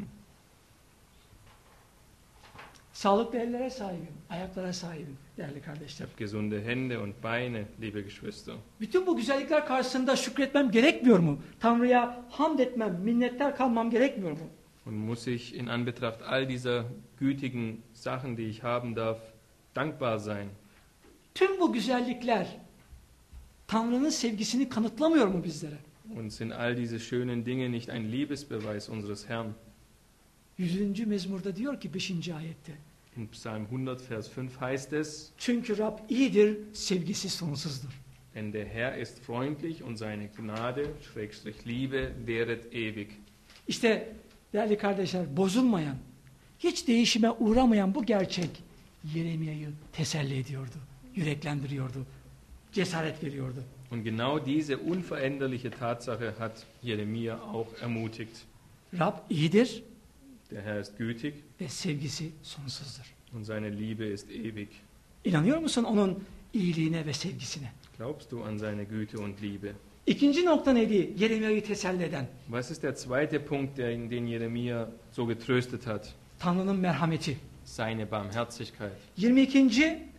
Sağlıklı ellere sahibim, ayaklara sahibim değerli Ich kardeşler. habe gesunde Hände und Beine, liebe Geschwister. Bütün bu güzellikler karşısında şükretmem gerekmiyor mu? Tanrı'ya hamd etmem, minnettar kalmam gerekmiyor mu? Und muss ich in Anbetracht all dieser gütigen Sachen, die ich haben darf, dankbar sein? Tüm bu güzellikler Tanrı'nın sevgisini kanıtlamıyor mu bizlere? Und sind all diese schönen Dinge nicht ein Liebesbeweis unseres Herrn? 100. mezmurda diyor ki 5. ayette. In Psalm 100, Vers 5 heißt es, Çünkü Rab iyidir, sevgisi sonsuzdur. denn der Herr ist freundlich und seine Gnade, Liebe, währet ewig. İşte değerli kardeşler bozulmayan, hiç değişime uğramayan bu gerçek Yeremya'yı teselli ediyordu, yüreklendiriyordu, cesaret veriyordu. Und genau diese unveränderliche Tatsache hat Jeremia auch ermutigt. Rab iyidir Der Herr ist gütig ve sevgisi sonsuzdur. und seine Liebe ist ewig. İnanıyor musun onun iyiliğine ve sevgisine? Glaubst du an seine Güte und Liebe? İkinci nokta neydi Yeremya'yı teselli eden? Was ist der zweite Punkt, den Jeremia so getröstet hat? Tanrı'nın merhameti. Seine Barmherzigkeit. 22.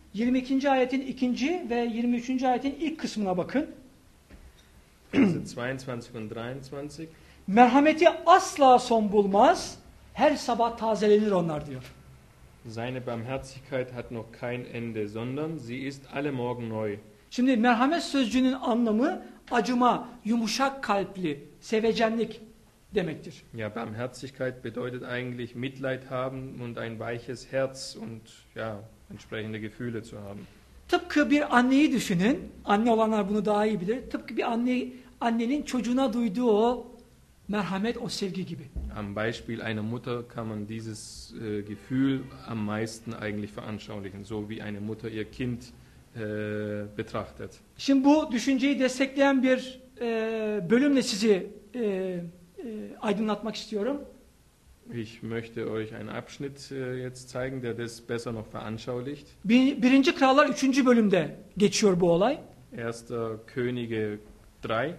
22. ayetin ikinci ve 23. ayetin ilk kısmına bakın. Verse 22 und 23. Merhameti asla son bulmaz, her sabah tazelenir onlar diyor. Seine Barmherzigkeit hat noch kein Ende, sondern sie ist alle Morgen neu. Şimdi merhamet sözcüğünün anlamı acıma, yumuşak kalpli, sevecenlik demektir. Ja, Barmherzigkeit bedeutet eigentlich Mitleid haben und ein weiches Herz und ja, entsprechende Gefühle zu haben. Tıpkı bir anneyi düşünün, anne olanlar bunu daha iyi bilir. Tıpkı bir annenin çocuğuna duyduğu o merhamet, o sevgi gibi. Am Beispiel einer Mutter kann man dieses Gefühl am meisten eigentlich veranschaulichen, so wie eine Mutter ihr Kind betrachtet. Şimdi bu düşünceyi destekleyen bir bölümle sizi aydınlatmak istiyorum. Ich möchte euch einen Abschnitt jetzt zeigen, der das besser noch veranschaulicht. 1. Krallar 3. bölümde geçiyor bu olay. 1. Könige 3.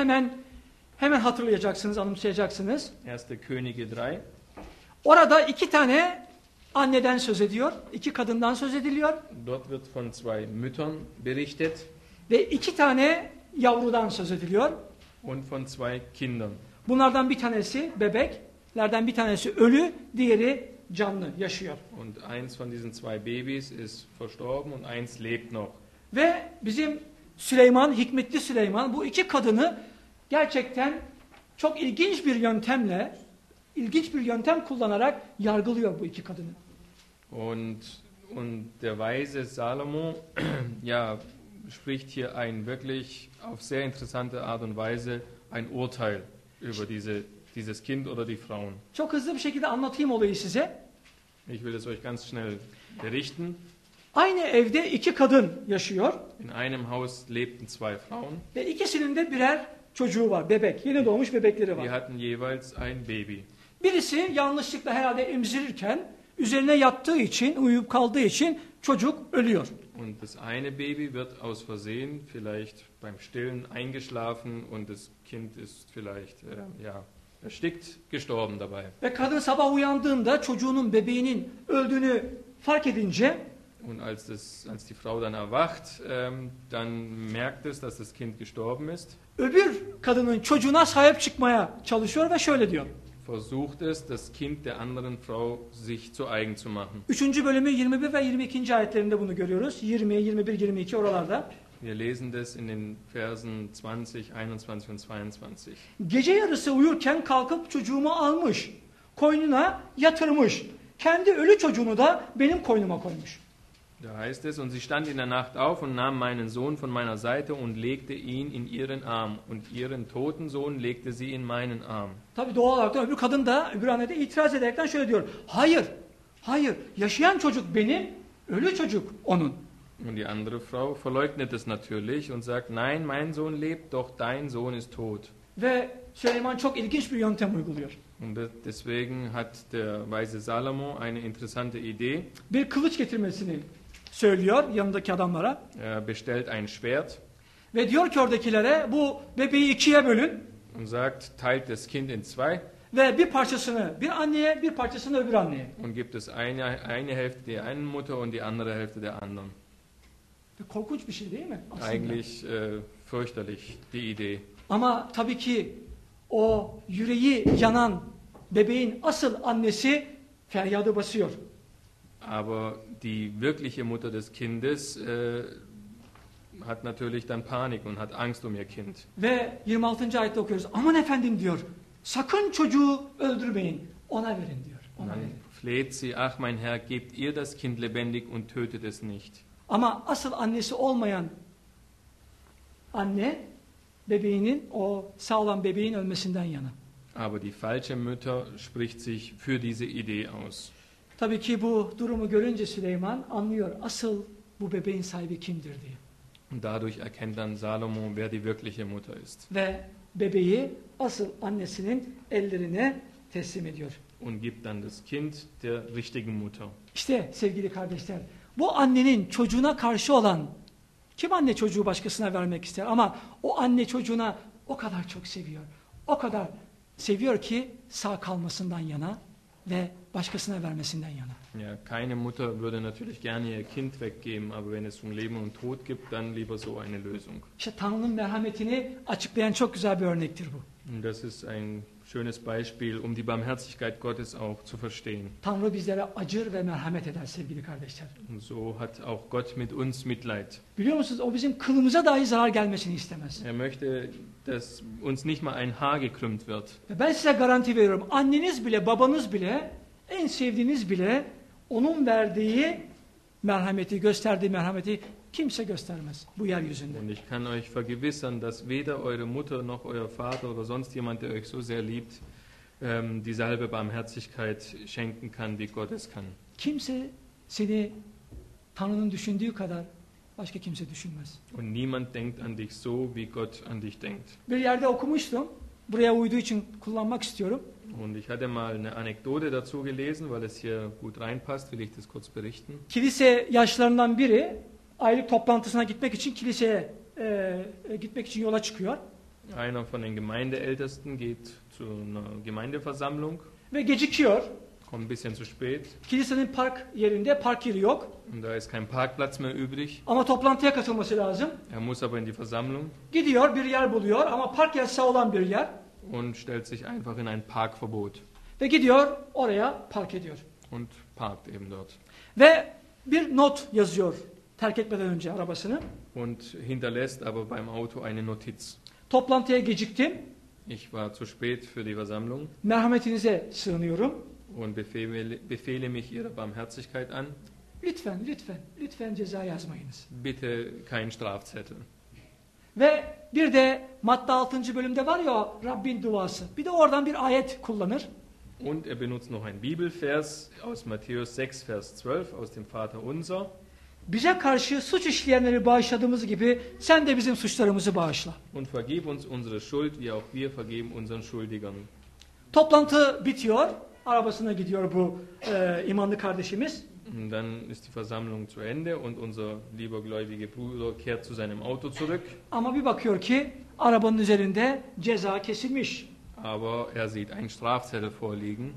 Hemen hatırlayacaksınız, anımsayacaksınız. 1. Könige 3. Orada 2 tane anneden söz ediyor, 2 kadından söz ediliyor Dort wird von 2 Müttern berichtet ve 2 tane yavrudan söz ediliyor. und von 2 Kindern. Bunlardan bir tanesi bebeklerden bir tanesi ölü, diğeri canlı, yaşıyor. Und eins von diesen 2 Babys ist verstorben und eins lebt noch. Ve bizim Süleyman, hikmetli Süleyman bu 2 kadını gerçekten çok ilginç bir yöntem kullanarak yargılıyor bu 2 kadını. Und der weise Salomo ja, spricht hier wirklich auf sehr interessante Art und Weise ein Urteil über dieses Kind oder die Frauen. Çok hızlı bir şekilde anlatayım olayı size. Ich will es euch ganz schnell berichten. Aynı evde 2 kadın yaşıyor In einem Haus lebten 2 Frauen. ve ikisinin de birer çocuğu var, bebek, yeni doğmuş bebekleri Die var. hatten jeweils ein Baby. Birisi yanlışlıkla herhalde emzirirken üzerine yattığı için, uyuyup kaldığı için çocuk ölüyor. Und das eine Baby wird aus Versehen vielleicht beim Stillen eingeschlafen und das Kind ist vielleicht erstickt, gestorben dabei. Ve kadın sabah uyandığında çocuğunun, bebeğinin öldüğünü fark edince Und als die Frau dann erwacht, dann merkt es, dass das Kind gestorben ist. öbür kadının çocuğuna sahip çıkmaya çalışıyor ve şöyle diyor. Versucht es, das Kind der anderen Frau sich zu eigen zu machen. 3. bölümü 21 ve 22. ayetlerinde bunu görüyoruz. 20, 21, 22 oralarda. Wir lesen das in den Versen 20, 21 und 22. Gece yarısı uyurken kalkıp çocuğumu almış, koynuna yatırmış. Kendi ölü çocuğunu da benim koynuma koymuş. Da heißt es, und sie stand in der Nacht auf und nahm meinen Sohn von meiner Seite und legte ihn in ihren Arm. Und ihren toten Sohn legte sie in meinen Arm. Tabii doğal olarak öbür kadın da öbür annede itiraz ederekten şöyle diyor. Hayır, yaşayan çocuk benim, ölü çocuk onun. Und die andere Frau verleugnet es natürlich und sagt, nein, mein Sohn lebt, doch dein Sohn ist tot. Ve Süleyman çok ilginç bir yöntem uyguluyor. Und deswegen hat der weise Salomo eine interessante Idee. Bir kılıç getirmesini söylüyor yanındaki adamlara. Er bestellt ein Schwert Ve diyor ki oradakilere bu bebeği 2'ye bölün. und sagt, teilt das Kind in 2 Ve bir parçasını bir anneye, bir parçasını öbür anneye. und gibt es eine Hälfte der einen Mutter und die andere Hälfte der anderen. Korkunç bir şey değil mi? Aslında. Eigentlich fürchterlich, die Idee. Ama tabii ki o yüreği yanan bebeğin asıl annesi feryadı basıyor. Aber die wirkliche Mutter des Kindes hat natürlich dann Panik und hat Angst um ihr Kind. Ve 26. ayette okuyoruz. Aman efendim diyor. Sakın çocuğu öldürmeyin. Ona verin diyor. Und Ona dann verin. fleht sie, ach mein Herr, gebt ihr das Kind lebendig und tötet es nicht. Ama asıl annesi olmayan anne bebeğinin, o sağlam bebeğin ölmesinden yana. Aber die falsche Mutter spricht sich für diese Idee aus. Tabii ki bu durumu görünce Süleyman anlıyor. Asıl bu bebeğin sahibi kimdir diye. Und dadurch erkennt dann Salomo, wer die wirkliche Mutter ist. Ve bebeği asıl annesinin ellerine teslim ediyor. Und gibt dann das Kind der richtigen Mutter. İşte sevgili kardeşler, bu annenin çocuğuna karşı olan, kim anne çocuğu başkasına vermek ister ama o anne çocuğuna o kadar çok seviyor. O kadar seviyor ki sağ kalmasından yana ve başkasına vermesinden yana. Ja, keine Mutter würde natürlich gerne ihr Kind weggeben, aber wenn es um Leben und Tod gibt, dann lieber so eine Lösung. İşte Tanrı'nın merhametini açıklayan çok güzel bir örnektir bu. Und das ist ein schönes Beispiel, um die Barmherzigkeit Gottes auch zu verstehen. Tanrı bizlere acır ve merhamet eder sevgili kardeşler. Und so hat auch Gott mit uns Mitleid. Biliyor musunuz o bizim kılımıza dahi zarar gelmesini istemez. Er möchte, dass uns nicht mal ein Haar gekrümmt wird. Ve ben size garanti veriyorum, anneniz bile, babanız bile, en sevdiğiniz bile onun verdiği merhameti, gösterdiği merhameti kimse göstermez bu yeryüzünde. Und ich kann euch vergewissern, dass weder eure Mutter noch euer Vater oder sonst jemand, der euch so sehr liebt, dieselbe Barmherzigkeit schenken kann, wie Gott es kann. Kimse seni Tanrı'nın düşündüğü kadar başka kimse düşünmez. Und niemand denkt an dich so, wie Gott an dich denkt. Bir yerde okumuştum, buraya uyduğu için kullanmak istiyorum. Und ich hatte mal eine Anekdote dazu gelesen, weil es hier gut reinpasst, will ich das kurz berichten. Kilise yaşlarından biri aylık toplantısına gitmek için kiliseye gitmek için yola çıkıyor. Einer von den Gemeindeältesten geht zu einer Gemeindeversammlung, Ve gecikiyor. kommt ein bisschen zu spät Kilisenin park yerinde park yeri yok. und da ist kein Parkplatz mehr übrig. Ama toplantıya katılması lazım. Er muss aber in die Versammlung Gidiyor, bir yer buluyor ama park yasağı olan bir yer. und stellt sich einfach in ein Parkverbot Ve gidiyor, oraya park ediyor. und parkt eben dort. Ve bir not yazıyor terk etmeden önce arabasını. Und hinterlässt aber beim Auto eine Notiz. Toplantıya geciktim. Ich war zu spät für die Versammlung Merhametinize sığınıyorum. und befehle mich Ihrer Barmherzigkeit an. Lütfen, lütfen, lütfen ceza yazmayınız. Bitte kein Strafzettel. Ve bir de madde 6. bölümde var ya o Rabbin duası. Bir de oradan bir ayet kullanır. Und er benutzt noch einen Bibelvers aus Matthäus 6, Vers 12, aus dem Vater Unser. Bize karşı suç işleyenleri bağışladığımız gibi sen de bizim suçlarımızı bağışla. Und vergib uns unsere Schuld, wie auch wir vergeben unseren Schuldigern. Toplantı bitiyor. Arabasına gidiyor bu imanlı kardeşimiz. Und dann ist die Versammlung zu Ende und unser lieber gläubiger Bruder kehrt zu seinem Auto zurück. Ama bir bakıyor ki arabanın üzerinde ceza kesilmiş. Aber er sieht einen Strafzettel vorliegen.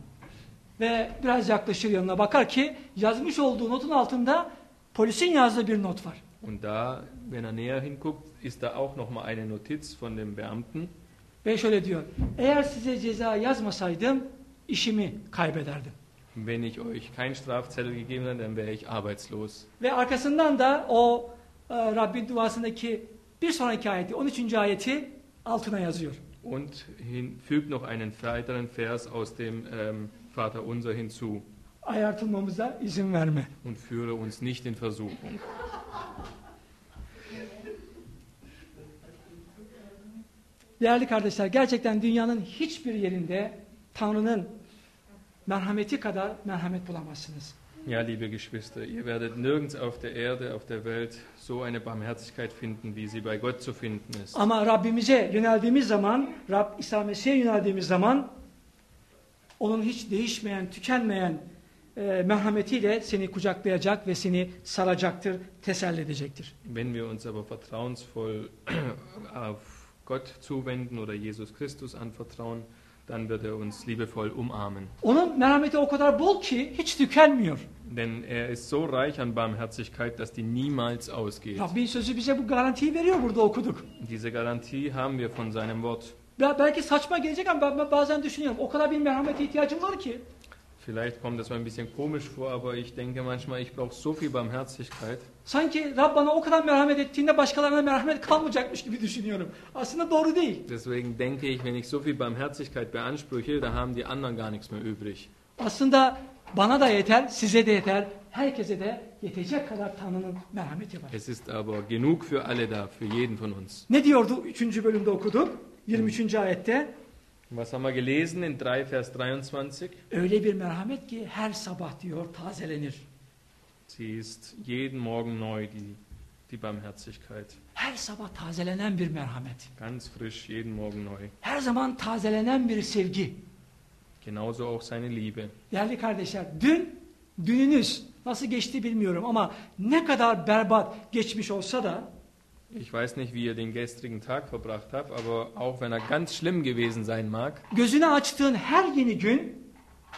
Ve biraz yaklaşır yanına bakar ki yazmış olduğu notun altında polisin yazdığı bir not var. Und da, wenn er näher hinguckt, ist da auch nochmal eine Notiz von dem Beamten. Ve şöyle diyor. Eğer size ceza yazmasaydım işimi kaybederdim. Wenn ich euch keinen Strafzettel gegeben hätte, dann wäre ich arbeitslos. Ve arkasından da o Rabbin duasındaki bir sonraki ayeti, 13. ayeti altına yazıyor. Und fügt noch einen weiteren Vers aus dem Vater Unser hinzu. Ayartılmamıza izin verme. Und führe uns nicht in Versuchung. Değerli kardeşler, gerçekten dünyanın hiçbir yerinde Tanrı'nın merhameti kadar merhamet bulamazsınız. Ja, liebe Geschwister, ihr werdet nirgends auf der Erde, auf der Welt so eine Barmherzigkeit finden, wie sie bei Gott zu finden ist. Ama Rabbimize yöneldiğimiz zaman, Rab İsa Mesih'e yöneldiğimiz zaman onun hiç değişmeyen, tükenmeyen merhametiyle seni kucaklayacak ve seni saracaktır, teselli edecektir. Wenn wir uns aber vertrauensvoll auf Gott zuwenden oder Jesus Christus anvertrauen, dann wird er uns liebevoll umarmen. Onun merhameti o kadar bol ki hiç tükenmiyor. Denn er ist so reich an Barmherzigkeit, dass die niemals ausgeht. Rabbin sözü bize bu garantiyi veriyor, burada okuduk. Diese Garantie haben wir von seinem Wort. Belki saçma gelecek ama ben bazen düşünüyorum. O kadar bir merhamete ihtiyacım var ki. Vielleicht kommt das mal ein bisschen komisch vor, aber ich denke manchmal, ich brauche so viel Barmherzigkeit. Sanki Rab bana o kadar merhamet ettiğinde başkalarına merhamet kalmayacakmış gibi düşünüyorum. Aslında doğru değil. Deswegen denke ich, wenn ich so viel Barmherzigkeit beanspruche, da haben die anderen gar nichts mehr übrig. Aslında bana da yeter, size de yeter, herkese de yetecek kadar Tanrı'nın merhameti var. Es ist aber genug für alle da, für jeden von uns. Ne diyordu 3. bölümde okuduk? 23. ayette. Was haben wir gelesen in 3 Vers 23? Öyle bir merhamet ki her sabah diyor tazelenir. Sie ist jeden Morgen neu, die Barmherzigkeit. Her sabah tazelenen bir merhamet. Ganz frisch, jeden Morgen neu. Her zaman tazelenen bir sevgi. Genauso auch seine Liebe. Değerli kardeşler, dününüz nasıl geçti bilmiyorum ama ne kadar berbat geçmiş olsa da Ich weiß nicht, wie ihr den gestrigen Tag verbracht habt, aber auch wenn er ganz schlimm gewesen sein mag, gözünü açtığın her yeni gün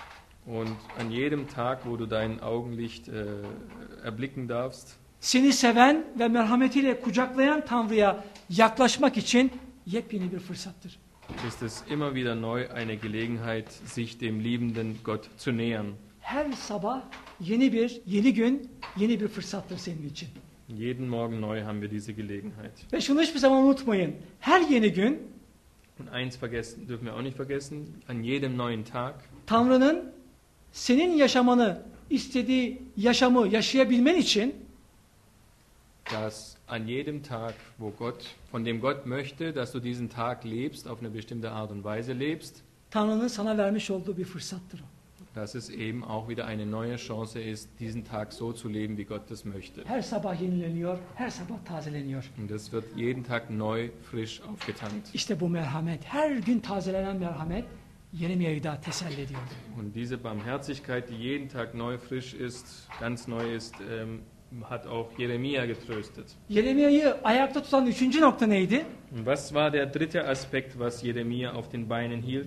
Und an jedem Tag, wo du dein Augenlicht erblicken darfst, seni seven ve merhametiyle kucaklayan Tanrı'ya yaklaşmak için yepyeni bir fırsattır. ist es immer wieder neu eine Gelegenheit, sich dem liebenden Gott zu nähern. Her sabah yeni gün, yeni bir fırsattır senin için. Jeden Morgen neu haben wir diese Gelegenheit. Ve şunu hiçbir zaman unutmayın. Her yeni gün Und eins dürfen wir auch nicht vergessen, an jedem neuen Tag Tanrı'nın senin yaşamanı istediği yaşamı yaşayabilmen için dass an jedem Tag, von dem Gott möchte, dass du diesen Tag lebst, auf eine bestimmte Art und Weise lebst, Tanrı'nın sana vermiş olduğu bir fırsattır o. dass es eben auch wieder eine neue Chance ist, diesen Tag so zu leben, wie Gott das möchte. Her sabah yenileniyor, her sabah tazeleniyor. Und das wird jeden Tag neu, frisch aufgetankt. İşte bu merhamet, her gün tazelenen merhamet Yeremia'yı da teselli ediyor. Und diese Barmherzigkeit, die jeden Tag neu, frisch ist, ganz neu ist, hat auch Jeremia getröstet. Yeremia'yı ayakta tutan üçüncü nokta neydi? Und was war der dritte Aspekt, was Jeremia auf den Beinen hielt?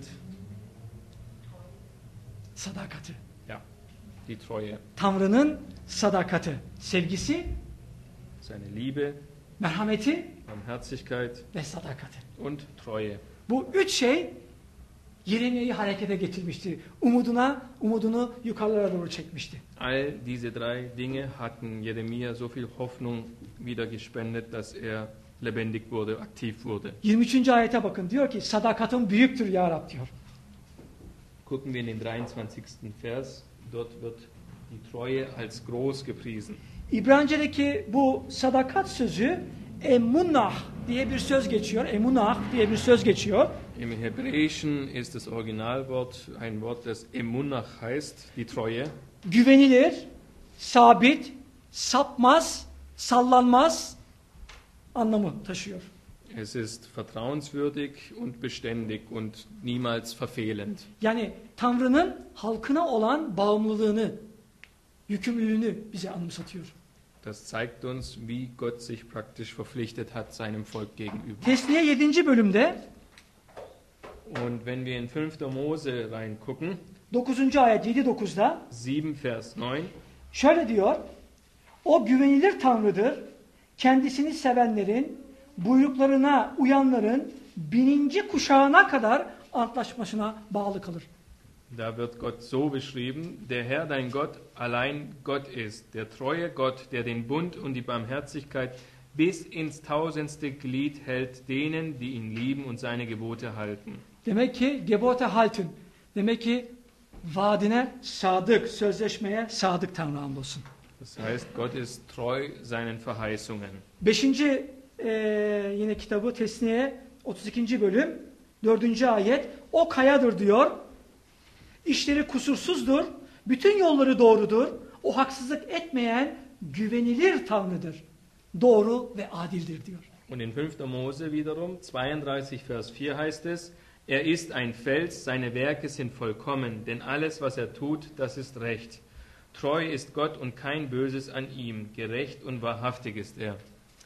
Sadakati. Ja, die Treue. Tanrı'nın sadakati, sevgisi, Seine Liebe, merhameti Barmherzigkeit ve sadakati. und Treue. Bu üç şey Yeremia'yı harekete getirmişti. Umudunu yukarılara doğru çekmişti. All diese drei Dinge hatten Jeremia so viel Hoffnung wieder gespendet, dass er lebendig wurde, aktiv wurde. 23. ayete bakın. Diyor ki sadakatın büyüktür ya Rab diyor. Gucken wir in den 23. Vers. Dort wird die Treue als groß gepriesen. İbranca'daki bu sadakat sözü emunah diye bir söz geçiyor. Emunah diye bir söz geçiyor. Im Hebräischen ist das Originalwort ein Wort, das Emunach heißt, die Treue. Güvenilir, sabit, sapmaz, sallanmaz anlamı taşıyor. Es ist vertrauenswürdig und beständig und niemals verfehlend. Yani Tanrı'nın halkına olan bağımlılığını, yükümlülüğünü bize anımsatıyor. Das zeigt uns, wie Gott sich praktisch verpflichtet hat seinem Volk gegenüber. Tesniye 7. bölümde Und wenn wir in 5. Mose reingucken, 9. ayet 7-9'da 7 Vers 9, şöyle diyor. O güvenilir Tanrı'dır. Kendisini sevenlerin, buyruklarına uyanların 1000. kuşağına kadar antlaşmasına bağlı kalır. da wird Gott so beschrieben, der Herr dein Gott allein Gott ist, der treue Gott, der den Bund und die Barmherzigkeit bis ins 1000. Glied hält denen, die ihn lieben und seine Gebote halten. Demek ki gebote haltün. Demek ki vaadine sadık, sözleşmeye sadık Tanrı hamdolsun. Das heißt, Gott ist treu seinen Verheißungen. 5. Yine kitabı Tesniye 32. bölüm 4. ayet. O kayadır diyor. İşleri kusursuzdur. Bütün yolları doğrudur. O haksızlık etmeyen güvenilir Tanrı'dır. Doğru ve adildir diyor. Und in 5. Mose wiederum, 32 Vers 4 heißt es, er ist ein Fels, seine Werke sind vollkommen, denn alles, was er tut, das ist recht. Treu ist Gott und kein Böses an ihm, gerecht und wahrhaftig ist er.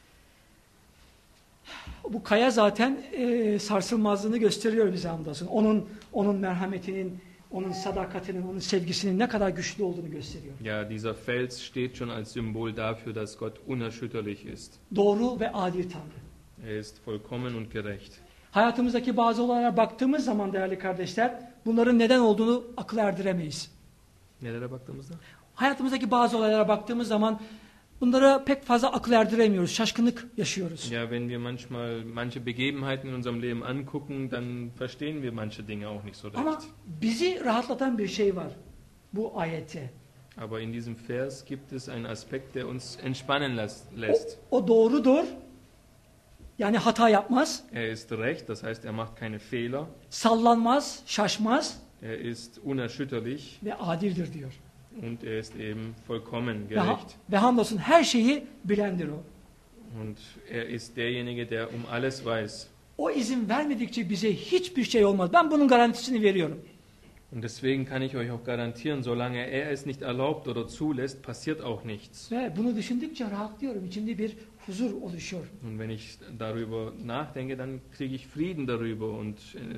Bu kaya zaten sarsılmazlığını gösteriyor bize hamdolsun. Onun merhametinin, onun sadakatinin, onun sevgisinin ne kadar güçlü olduğunu gösteriyor. Ja, dieser Fels steht schon als Symbol dafür, dass Gott unerschütterlich ist. Doğru ve adil Tanrı. Er ist vollkommen und gerecht. Hayatımızdaki bazı olaylara baktığımız zaman değerli kardeşler, bunların neden olduğunu akıl erdiremeyiz. Nelere baktığımızda? Hayatımızdaki bazı olaylara baktığımız zaman bunlara pek fazla akıl erdiremiyoruz, şaşkınlık yaşıyoruz. Ja, wenn wir manchmal manche Begebenheiten in unserem Leben angucken, dann verstehen wir manche Dinge auch nicht so recht. Ama bizi rahatlatan bir şey var bu ayette. Aber in diesem Vers gibt es einen Aspekt, der uns entspannen lässt. O doğrudur. Yani hata yapmaz, Er ist recht, das heißt, er macht keine Fehler. sallanmaz, şaşmaz Er ist unerschütterlich ve adildir diyor. und er ist eben vollkommen Ve gerecht. hamdolsun her şeyi bilendir o. Und er ist derjenige, der alles weiß. O izin vermedikçe bize hiçbir şey olmaz. Ben bunun garantisini veriyorum. Und deswegen kann ich euch auch garantieren, solange er es nicht erlaubt oder zulässt, passiert auch nichts. Ve bunu düşündükçe rahatlıyorum. İçimde bir huzur oluşuyor. Und wenn ich darüber nachdenke, dann kriege ich Frieden darüber und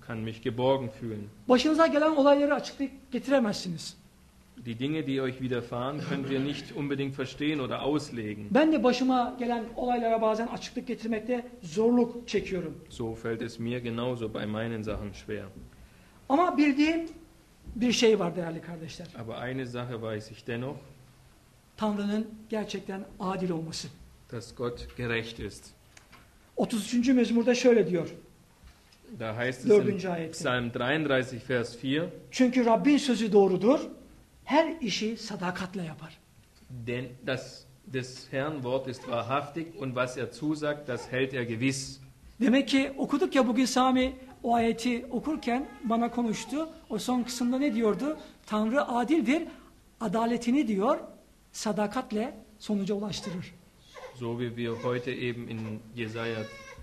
kann mich geborgen fühlen. Başınıza gelen olayları açıklayıp getiremezsiniz. Die Dinge, die euch widerfahren, könnt ihr nicht unbedingt verstehen oder auslegen. Ben de başıma gelen olaylara bazen açıklık getirmekte zorluk çekiyorum. So fällt es mir genauso bei meinen Sachen schwer. Ama bildiğim bir şey var değerli kardeşler. Aber eine Sache weiß ich dennoch, Tanrı'nın gerçekten adil olması. dass Gott gerecht ist. 33. mezmurda şöyle diyor. Da heißt es Dördüncü in ayette. Psalm 33, Vers 4, Çünkü Rabbin sözü doğrudur. Her işi sadakatle yapar. denn das des Herrn Wort ist wahrhaftig und was er zusagt, das hält er gewiss. Demek ki okuduk ya bugün Sami o ayeti okurken bana konuştu. O son kısımda ne diyordu? Tanrı adildir. Adaletini diyor sadakatle sonuca ulaştırır. So wie wir heute eben in Jesaja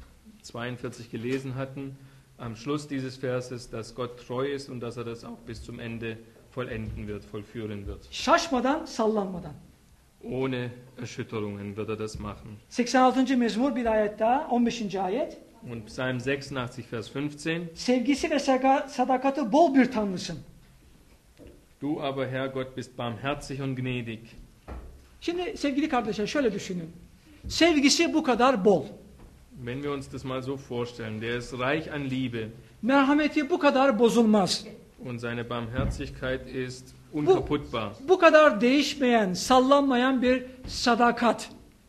42 gelesen hatten, am Schluss dieses Verses, dass Gott treu ist und dass er das auch bis zum Ende vollenden wird, vollführen wird. Şaşmadan, sallanmadan. Ohne Erschütterungen wird er das machen. 86. mezmur bir ayet daha, 15. ayet. Und Psalm 86, Vers 15, Sevgisi ve sadakati bol bir Tanrısın. du aber, Herr Gott, bist barmherzig und gnädig. Şimdi sevgili kardeşler şöyle düşünün. Sevgisi bu kadar bol. Wenn wir uns das mal so vorstellen, der ist reich an Liebe Merhameti bu kadar bozulmaz. und seine Barmherzigkeit ist unkaputtbar. Bu kadar değişmeyen, sallanmayan bir sadakat.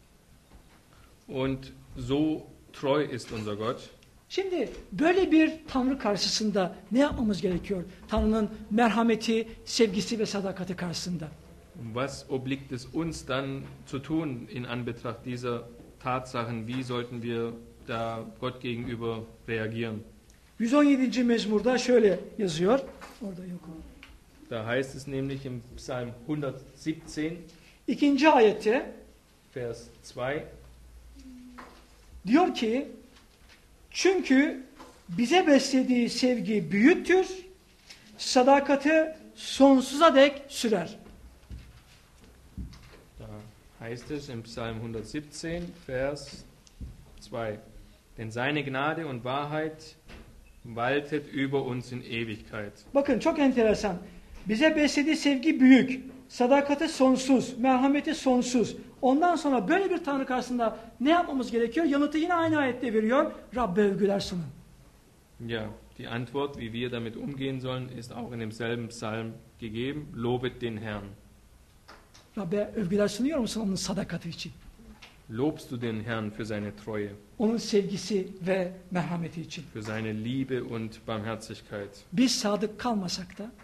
Und so treu ist unser Gott. Şimdi böyle bir Tanrı karşısında ne yapmamız gerekiyor? Tanrı'nın merhameti, sevgisi ve sadakati karşısında. Was obliegt es uns dann zu tun in Anbetracht dieser Tatsachen? Wie sollten wir da Gott gegenüber reagieren? 117. mezmurda şöyle yazıyor. Orada yok o. Da heißt es nämlich im Psalm 117, İkinci ayette Vers 2, diyor ki, çünkü bize beslediği sevgi büyüktür, sadakati sonsuza dek sürer. da heißt es im Psalm 117, Vers 2, denn seine Gnade und Wahrheit waltet über uns in Ewigkeit. Bakın çok enteresan. Bize beslediği sevgi büyük, sadakati sonsuz, merhameti sonsuz. Ondan sonra böyle bir Tanrı karşısında ne yapmamız gerekiyor? Yanıtı yine aynı ayette veriyor. Rabbe övgüler sunun. Ja, die Antwort, wie wir damit umgehen sollen, ist auch in demselben Psalm gegeben. Lobet den Herrn. Rabbe övgüler sunuyor musun onun sadakati için? Lobst du den Herrn für seine Treue, Onun sevgisi ve merhameti için. für seine Liebe und Barmherzigkeit? Biz sadık kalmasak da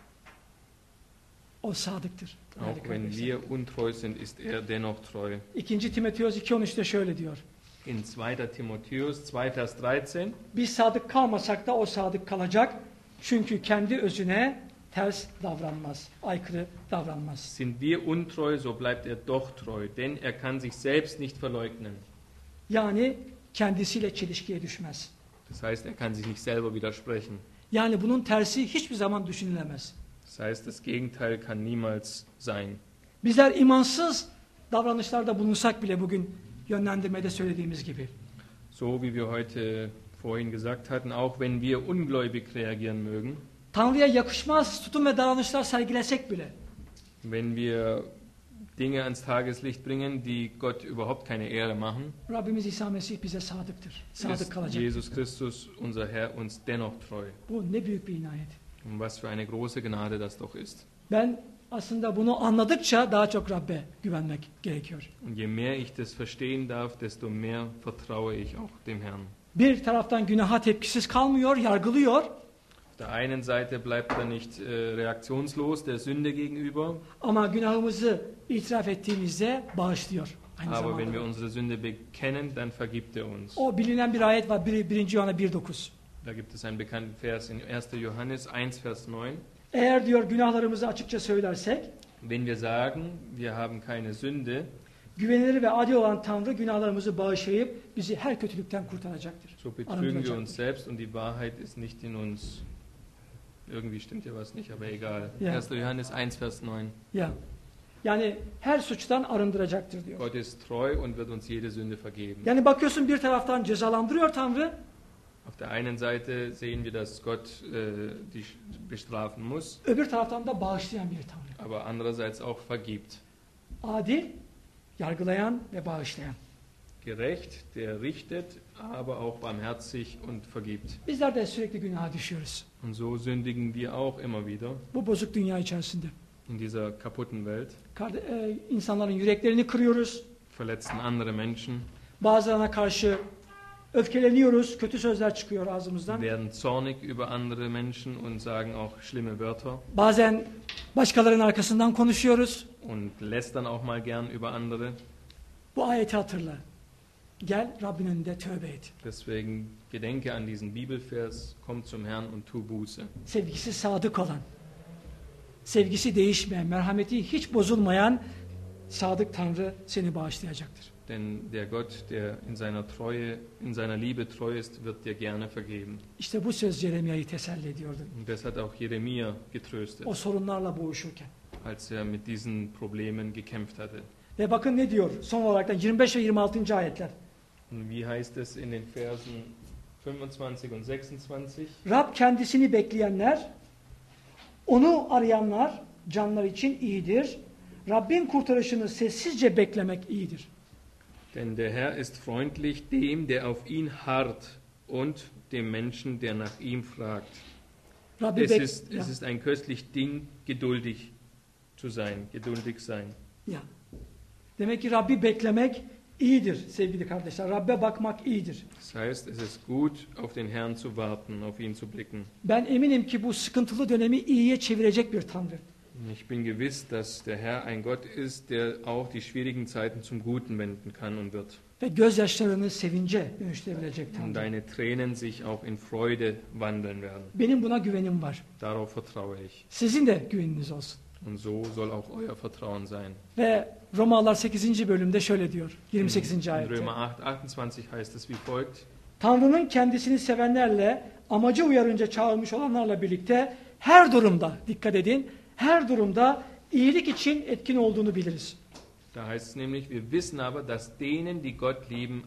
o sadıktır. Auch wenn wir untreu sind, ist er dennoch treu. 2. Timoteos 2.13'te şöyle diyor. In 2. Timotheus 2, Vers 13, Biz sadık kalmasak da o sadık kalacak. Çünkü kendi özüne ters davranmaz, aykırı davranmaz. sind wir untreu, so bleibt er doch treu, denn er kann sich selbst nicht verleugnen. Yani kendisiyle çelişkiye düşmez. Das heißt, er kann sich nicht selber widersprechen. Yani bunun tersi hiçbir zaman düşünülemez. Das heißt, das Gegenteil kann niemals sein. Bizler imansız davranışlarda bulunsak bile bugün yönlendirmede söylediğimiz gibi. So wie wir heute vorhin gesagt hatten, auch wenn wir ungläubig reagieren mögen, Tanrı'ya yakışmaz tutum ve davranışlar sergilesek bile wenn wir Dinge ans Tageslicht bringen, die Gott überhaupt keine Ehre machen, Rabbimiz İsa Mesih bize sadıktır. Sadık ist kalacak. Jesus Christus, unser Herr, uns dennoch treu. Bu ne büyük bir inayet. Und was für eine große Gnade das doch ist. Ben aslında bunu anladıkça daha çok Rabbe güvenmek gerekiyor. Und je mehr ich das verstehen darf, desto mehr vertraue ich auch dem Herrn. Bir taraftan günaha tepkisiz kalmıyor, yargılıyor. Auf der einen Seite bleibt er nicht reaktionslos der Sünde gegenüber, Ama günahımızı itiraf ettiğimizde bağışlıyor. Aynı aber wenn wir zamanda. unsere Sünde bekennen, dann vergibt er uns. O bilinen bir ayet var 1. Yuhanna 1.9. Da gibt es einen bekannten Vers in 1. Johannes 1, Vers 9. Eğer diyor günahlarımızı açıkça söylersek, Wenn wir sagen, wir haben keine Sünde, güvenilir ve adil olan Tanrı günahlarımızı bağışlayıp bizi her kötülükten kurtaracaktır. so betrügen wir uns selbst und die Wahrheit ist nicht in uns. Irgendwie stimmt ja was nicht, aber egal. Ja. 1. Johannes 1, Vers 9. Ya. Yani her suçtan arındıracaktır diyor. Gott ist treu und wird uns jede Sünde vergeben. Yani bakıyorsun bir taraftan cezalandırıyor Tanrı Auf der einen Seite sehen wir, dass Gott die bestrafen muss, Öbür taraftan da bağışlayan bir Tanrı. aber andererseits auch vergibt. Adil, yargılayan ve bağışlayan. Gerecht, der richtet, aber auch barmherzig und vergibt. Bizler de sürekli günaha düşüyoruz. Und so sündigen wir auch immer wieder Bu bozuk dünya içerisinde. in dieser kaputten Welt, İnsanların yüreklerini kırıyoruz. verletzen andere Menschen, Bazılarına karşı öfkeleniyoruz. Kötü sözler çıkıyor ağzımızdan. werden zornig über andere Menschen und sagen auch schlimme Wörter Bazen başkalarının arkasından konuşuyoruz. und lästern auch mal gern über andere. Bu ayeti hatırla. Gel Rabbin önünde tövbe et. Deswegen gedenke an diesen Bibelvers, komm zum Herrn und tu Buße. Sevgisi sadık olan, sevgisi değişmeyen, merhameti hiç bozulmayan sadık Tanrı seni bağışlayacaktır. Denn der Gott, der in seiner Treue, in seiner Liebe treu ist, wird dir gerne vergeben. İşte bu söz Jeremya'yı teselli ediyordu. Und das hat auch Jeremia getröstet, O sorunlarla boğuşurken. als er mit diesen Problemen gekämpft hatte. Ve bakın ne diyor son olarak da 25 ve 26. ayetler. Und wie heißt es in den Versen 25 und 26? Rab kendisini bekleyenler, onu arayanlar canlar için iyidir. Rabbin kurtarışını sessizce beklemek iyidir. Denn der Herr ist freundlich dem, der auf ihn harrt, und dem Menschen, der nach ihm fragt. Rabbi Es ist ein köstlich Ding, geduldig zu sein, geduldig sein. Ya. Demek ki Rabbi beklemek iyidir sevgili kardeşler. Rabbe bakmak iyidir. Das heißt, es ist gut, auf den Herrn zu warten, auf ihn zu blicken. Ben eminim ki bu sıkıntılı dönemi iyiye çevirecek bir Tanrı. Ich bin gewiss, dass der Herr ein Gott ist, der auch die schwierigen Zeiten zum Guten wenden kann und wird. Ve gözyaşlarını sevince dönüştürebilecek Und Tanrı. deine Tränen sich auch in Freude wandeln werden. Benim buna güvenim var. Darauf vertraue ich. Sizin de güveniniz olsun. Und so soll auch euer Vertrauen sein. Ve Romalılar 8. bölümde şöyle diyor. 28. In ayette. Römer 8, 28 heißt es wie folgt. Tanrı'nın kendisini sevenlerle, amacı uyarınca çağırmış olanlarla birlikte her durumda, dikkat edin, her durumda iyilik için etkin olduğunu biliriz. Da heißt es nämlich, wir wissen aber, dass denen, die Gott lieben,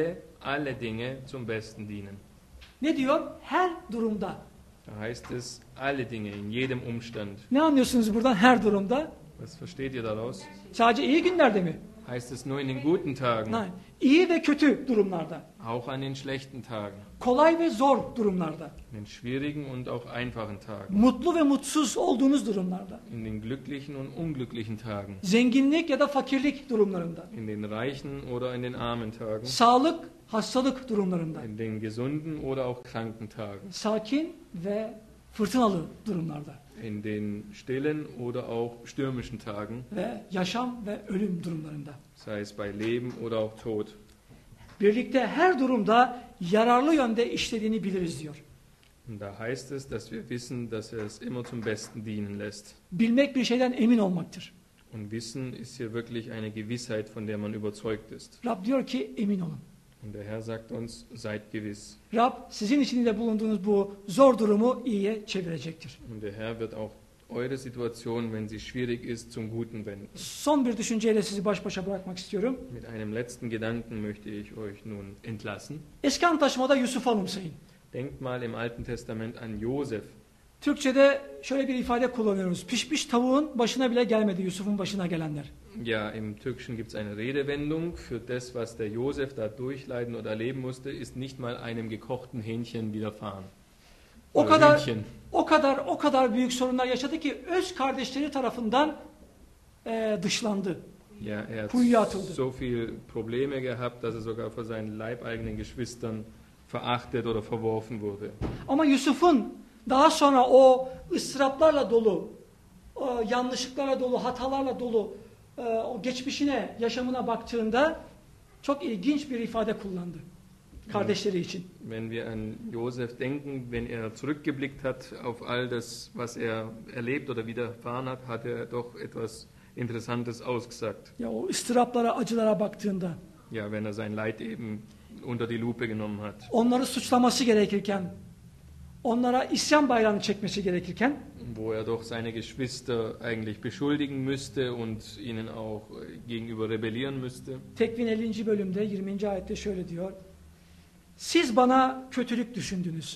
alle Dinge zum Besten dienen. Ne diyor? Her durumda. Da heißt es, alle Dinge, in jedem Umstand. Ne anlıyorsunuz buradan her durumda? Was versteht ihr daraus? Sadece iyi günlerde mi? Heißt es nur in den guten Tagen? Hayır. İyi ve kötü durumlarda. Auch an den schlechten Tagen, Kolay ve zor durumlarda. in den schwierigen und auch einfachen Tagen, Mutlu ve mutsuz olduğunuz durumlarda. in den glücklichen und unglücklichen Tagen, Zenginlik ya da fakirlik durumlarında. in den reichen oder in den armen Tagen, Sağlık, hastalık durumlarında. in den gesunden oder auch kranken Tagen, Sakin ve fırtınalı durumlarda. in den stillen oder auch stürmischen Tagen, Ve yaşam ve ölüm durumlarında. sei es bei Leben oder auch Tod. Birlikte her durumda yararlı yönde işlediğini biliriz diyor. Und da heißt es, dass wir wissen, dass er es immer zum Besten dienen lässt. Bilmek bir şeyden emin olmaktır. Und Wissen ist hier wirklich eine Gewissheit, von der man überzeugt ist. Rab diyor ki emin olun. Und der Herr sagt uns, seid gewiss. Rab sizin içinde bulunduğunuz bu zor durumu iyiye çevirecektir. Und der Herr wird auch eure Situation, wenn sie schwierig ist, zum Guten wenden. Son bir düşünceyle sizi baş başa bırakmak istiyorum. Mit einem letzten Gedanken möchte ich euch nun entlassen. Eski Antlaşmada Yusuf'u anımsayın. Denkt mal im Alten Testament an Josef. Türkçe'de şöyle bir ifade kullanıyoruz. Pişmiş tavuğun başına bile gelmedi Yusuf'un başına gelenler. Ja, im Türkischen gibt es eine Redewendung für das, was der Josef da durchleiden oder erleben musste, ist nicht mal einem gekochten Hähnchen widerfahren. O Oder kadar Hühnchen. o kadar büyük sorunlar yaşadı ki öz kardeşleri tarafından dışlandı. Ja, er hat Kuyuya atıldı. so viel Probleme gehabt, dass er sogar von seinen leibeigenen Geschwistern verachtet oder verworfen wurde. Ama Yusuf'un daha sonra o ıstıraplarla dolu, o yanlışlıklarla dolu, hatalarla dolu o geçmişine, yaşamına baktığında çok ilginç bir ifade kullandı kardeşleri için. Wenn wir an Josef denken, wenn er zurückgeblickt hat auf all das, was er erlebt oder widerfahren hat, hat er doch etwas Interessantes ausgesagt. Ya o ıstıraplara, acılara baktığında, Ja, wenn er sein Leid eben unter die Lupe genommen hat. onları suçlaması gerekirken, onlara isyan bayrağını çekmesi gerekirken, Wo er doch seine Geschwister eigentlich beschuldigen müsste und ihnen auch gegenüber rebellieren müsste. Tekvin 50. bölümde 20. ayette şöyle diyor. siz bana kötülük düşündünüz.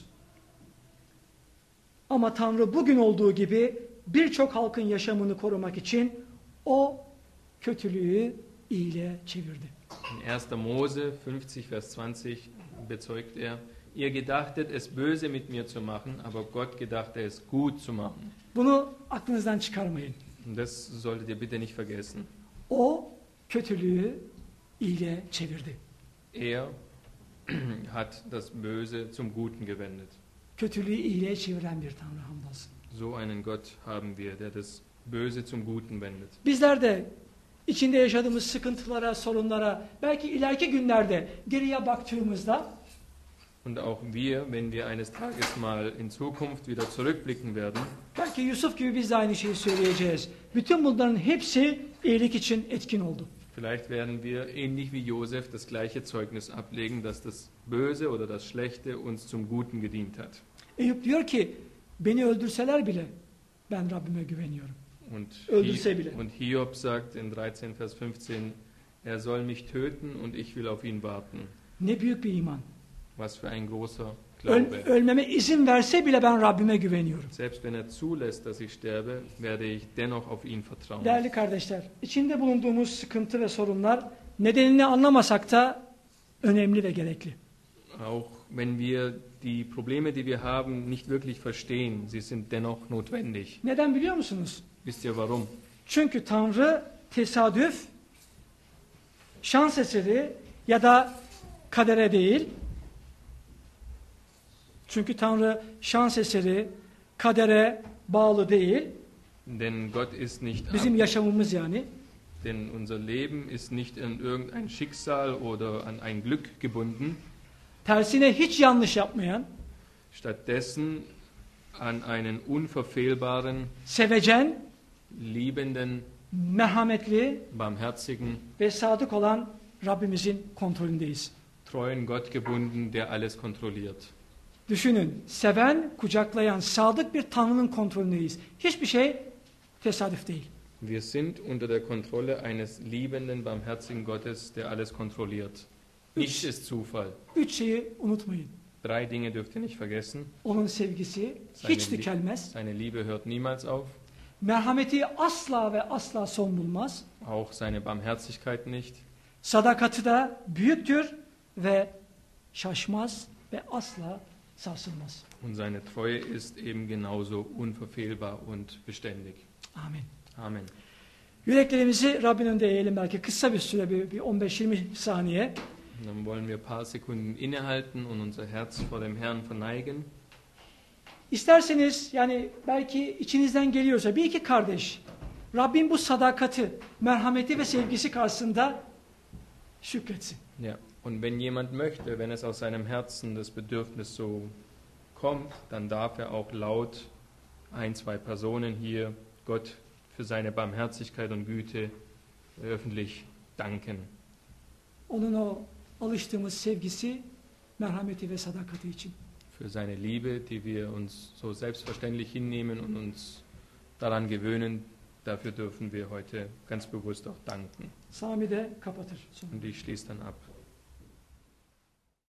Ama Tanrı bugün olduğu gibi birçok halkın yaşamını korumak için o kötülüğü iyiliğe çevirdi. In 1. Mose 50, Vers 20 bezeugt er, ihr gedachtet es böse mit mir zu machen, aber Gott gedachte es gut zu machen. Bunu aklınızdan çıkarmayın. Und das solltet ihr bitte nicht vergessen. O kötülüğü iyiliğe çevirdi. Er hat das Böse zum Guten gewendet. Kötülüğü iyiliğe çeviren bir Tanrı hamdolsun. So einen Gott haben wir, der das Böse zum Guten wendet. Bizler de içinde yaşadığımız sıkıntılara, sorunlara, belki ileriki günlerde geriye baktığımızda Und auch wir, wenn wir eines Tages mal in Zukunft wieder zurückblicken werden, belki Yusuf gibi biz de aynı şeyi söyleyeceğiz. Bütün bunların hepsi iyilik için etkin oldu. vielleicht werden wir ähnlich wie Josef das gleiche Zeugnis ablegen, dass das Böse oder das Schlechte uns zum Guten gedient hat. Eyüp diyor ki beni öldürseler bile ben Rabbime güveniyorum. Und, Öldürse bile. und Hiob sagt in 13 Vers 15, er soll mich töten und ich will auf ihn warten. Ne büyük bir iman. Was für ein großer Glaube. Ölmeme izin verse bile ben Rabbime güveniyorum. Selbst wenn er zulässt, dass ich sterbe, werde ich dennoch auf ihn vertrauen. Değerli kardeşler, içinde bulunduğumuz sıkıntı ve sorunlar nedenini anlamasak da önemli ve gerekli. Auch wenn wir die Probleme, die wir haben, nicht wirklich verstehen, sie sind dennoch notwendig. Neden biliyor musunuz? Wisst ihr warum? Çünkü Tanrı tesadüf, şans eseri ya da kadere değil. Çünkü Tanrı şans eseri, kadere bağlı değil. Denn Gott ist nicht Bizim yaşamımız yani. denn unser Leben ist nicht an irgendein Schicksal oder an ein Glück gebunden. Tersine hiç yanlış yapmayan, Stattdessen an einen unverfehlbaren, sevecen, liebenden, merhametli barmherzigen, ve sadık olan Rabbimizin kontrolündeyiz. treuen Gott gebunden, der alles kontrolliert. Düşünün, seven, kucaklayan, sadık bir Tanrı'nın kontrolündeyiz. Hiçbir şey tesadüf değil. Wir sind unter der Kontrolle eines liebenden, barmherzigen Gottes, der alles kontrolliert. Nichts ist Zufall. 3 şeyi unutmayın. 3 Dinge dürft ihr nicht vergessen. Onun sevgisi hiç tükenmez. Seine Liebe hört niemals auf. Merhameti asla ve asla son bulmaz. Auch seine Barmherzigkeit nicht. Sadakati da büyüktür ve şaşmaz ve asla sarsılmaz. Und seine Treue ist eben genauso unverfehlbar und beständig. Amin. Amen. Yüreklerimizi Rabbin önünde eğelim belki kısa bir süre, bir 15-20 saniye. Und dann wollen wir ein paar Sekunden innehalten und unser Herz vor dem Herrn verneigen. İsterseniz yani belki içinizden geliyorsa bir iki kardeş Rabbin bu sadakati, merhameti ve sevgisi karşısında şükretsin. Ja. Und wenn jemand möchte, wenn es aus seinem Herzen das Bedürfnis so kommt, dann darf er auch laut ein, zwei Personen hier Gott für seine Barmherzigkeit und Güte öffentlich danken. Onun o alıştığımız sevgisi, merhameti ve sadakati için. Für seine Liebe, die wir uns so selbstverständlich hinnehmen und uns daran gewöhnen, dafür dürfen wir heute ganz bewusst auch danken. Sami de kapatır. Sonra. Und ich schließe dann ab.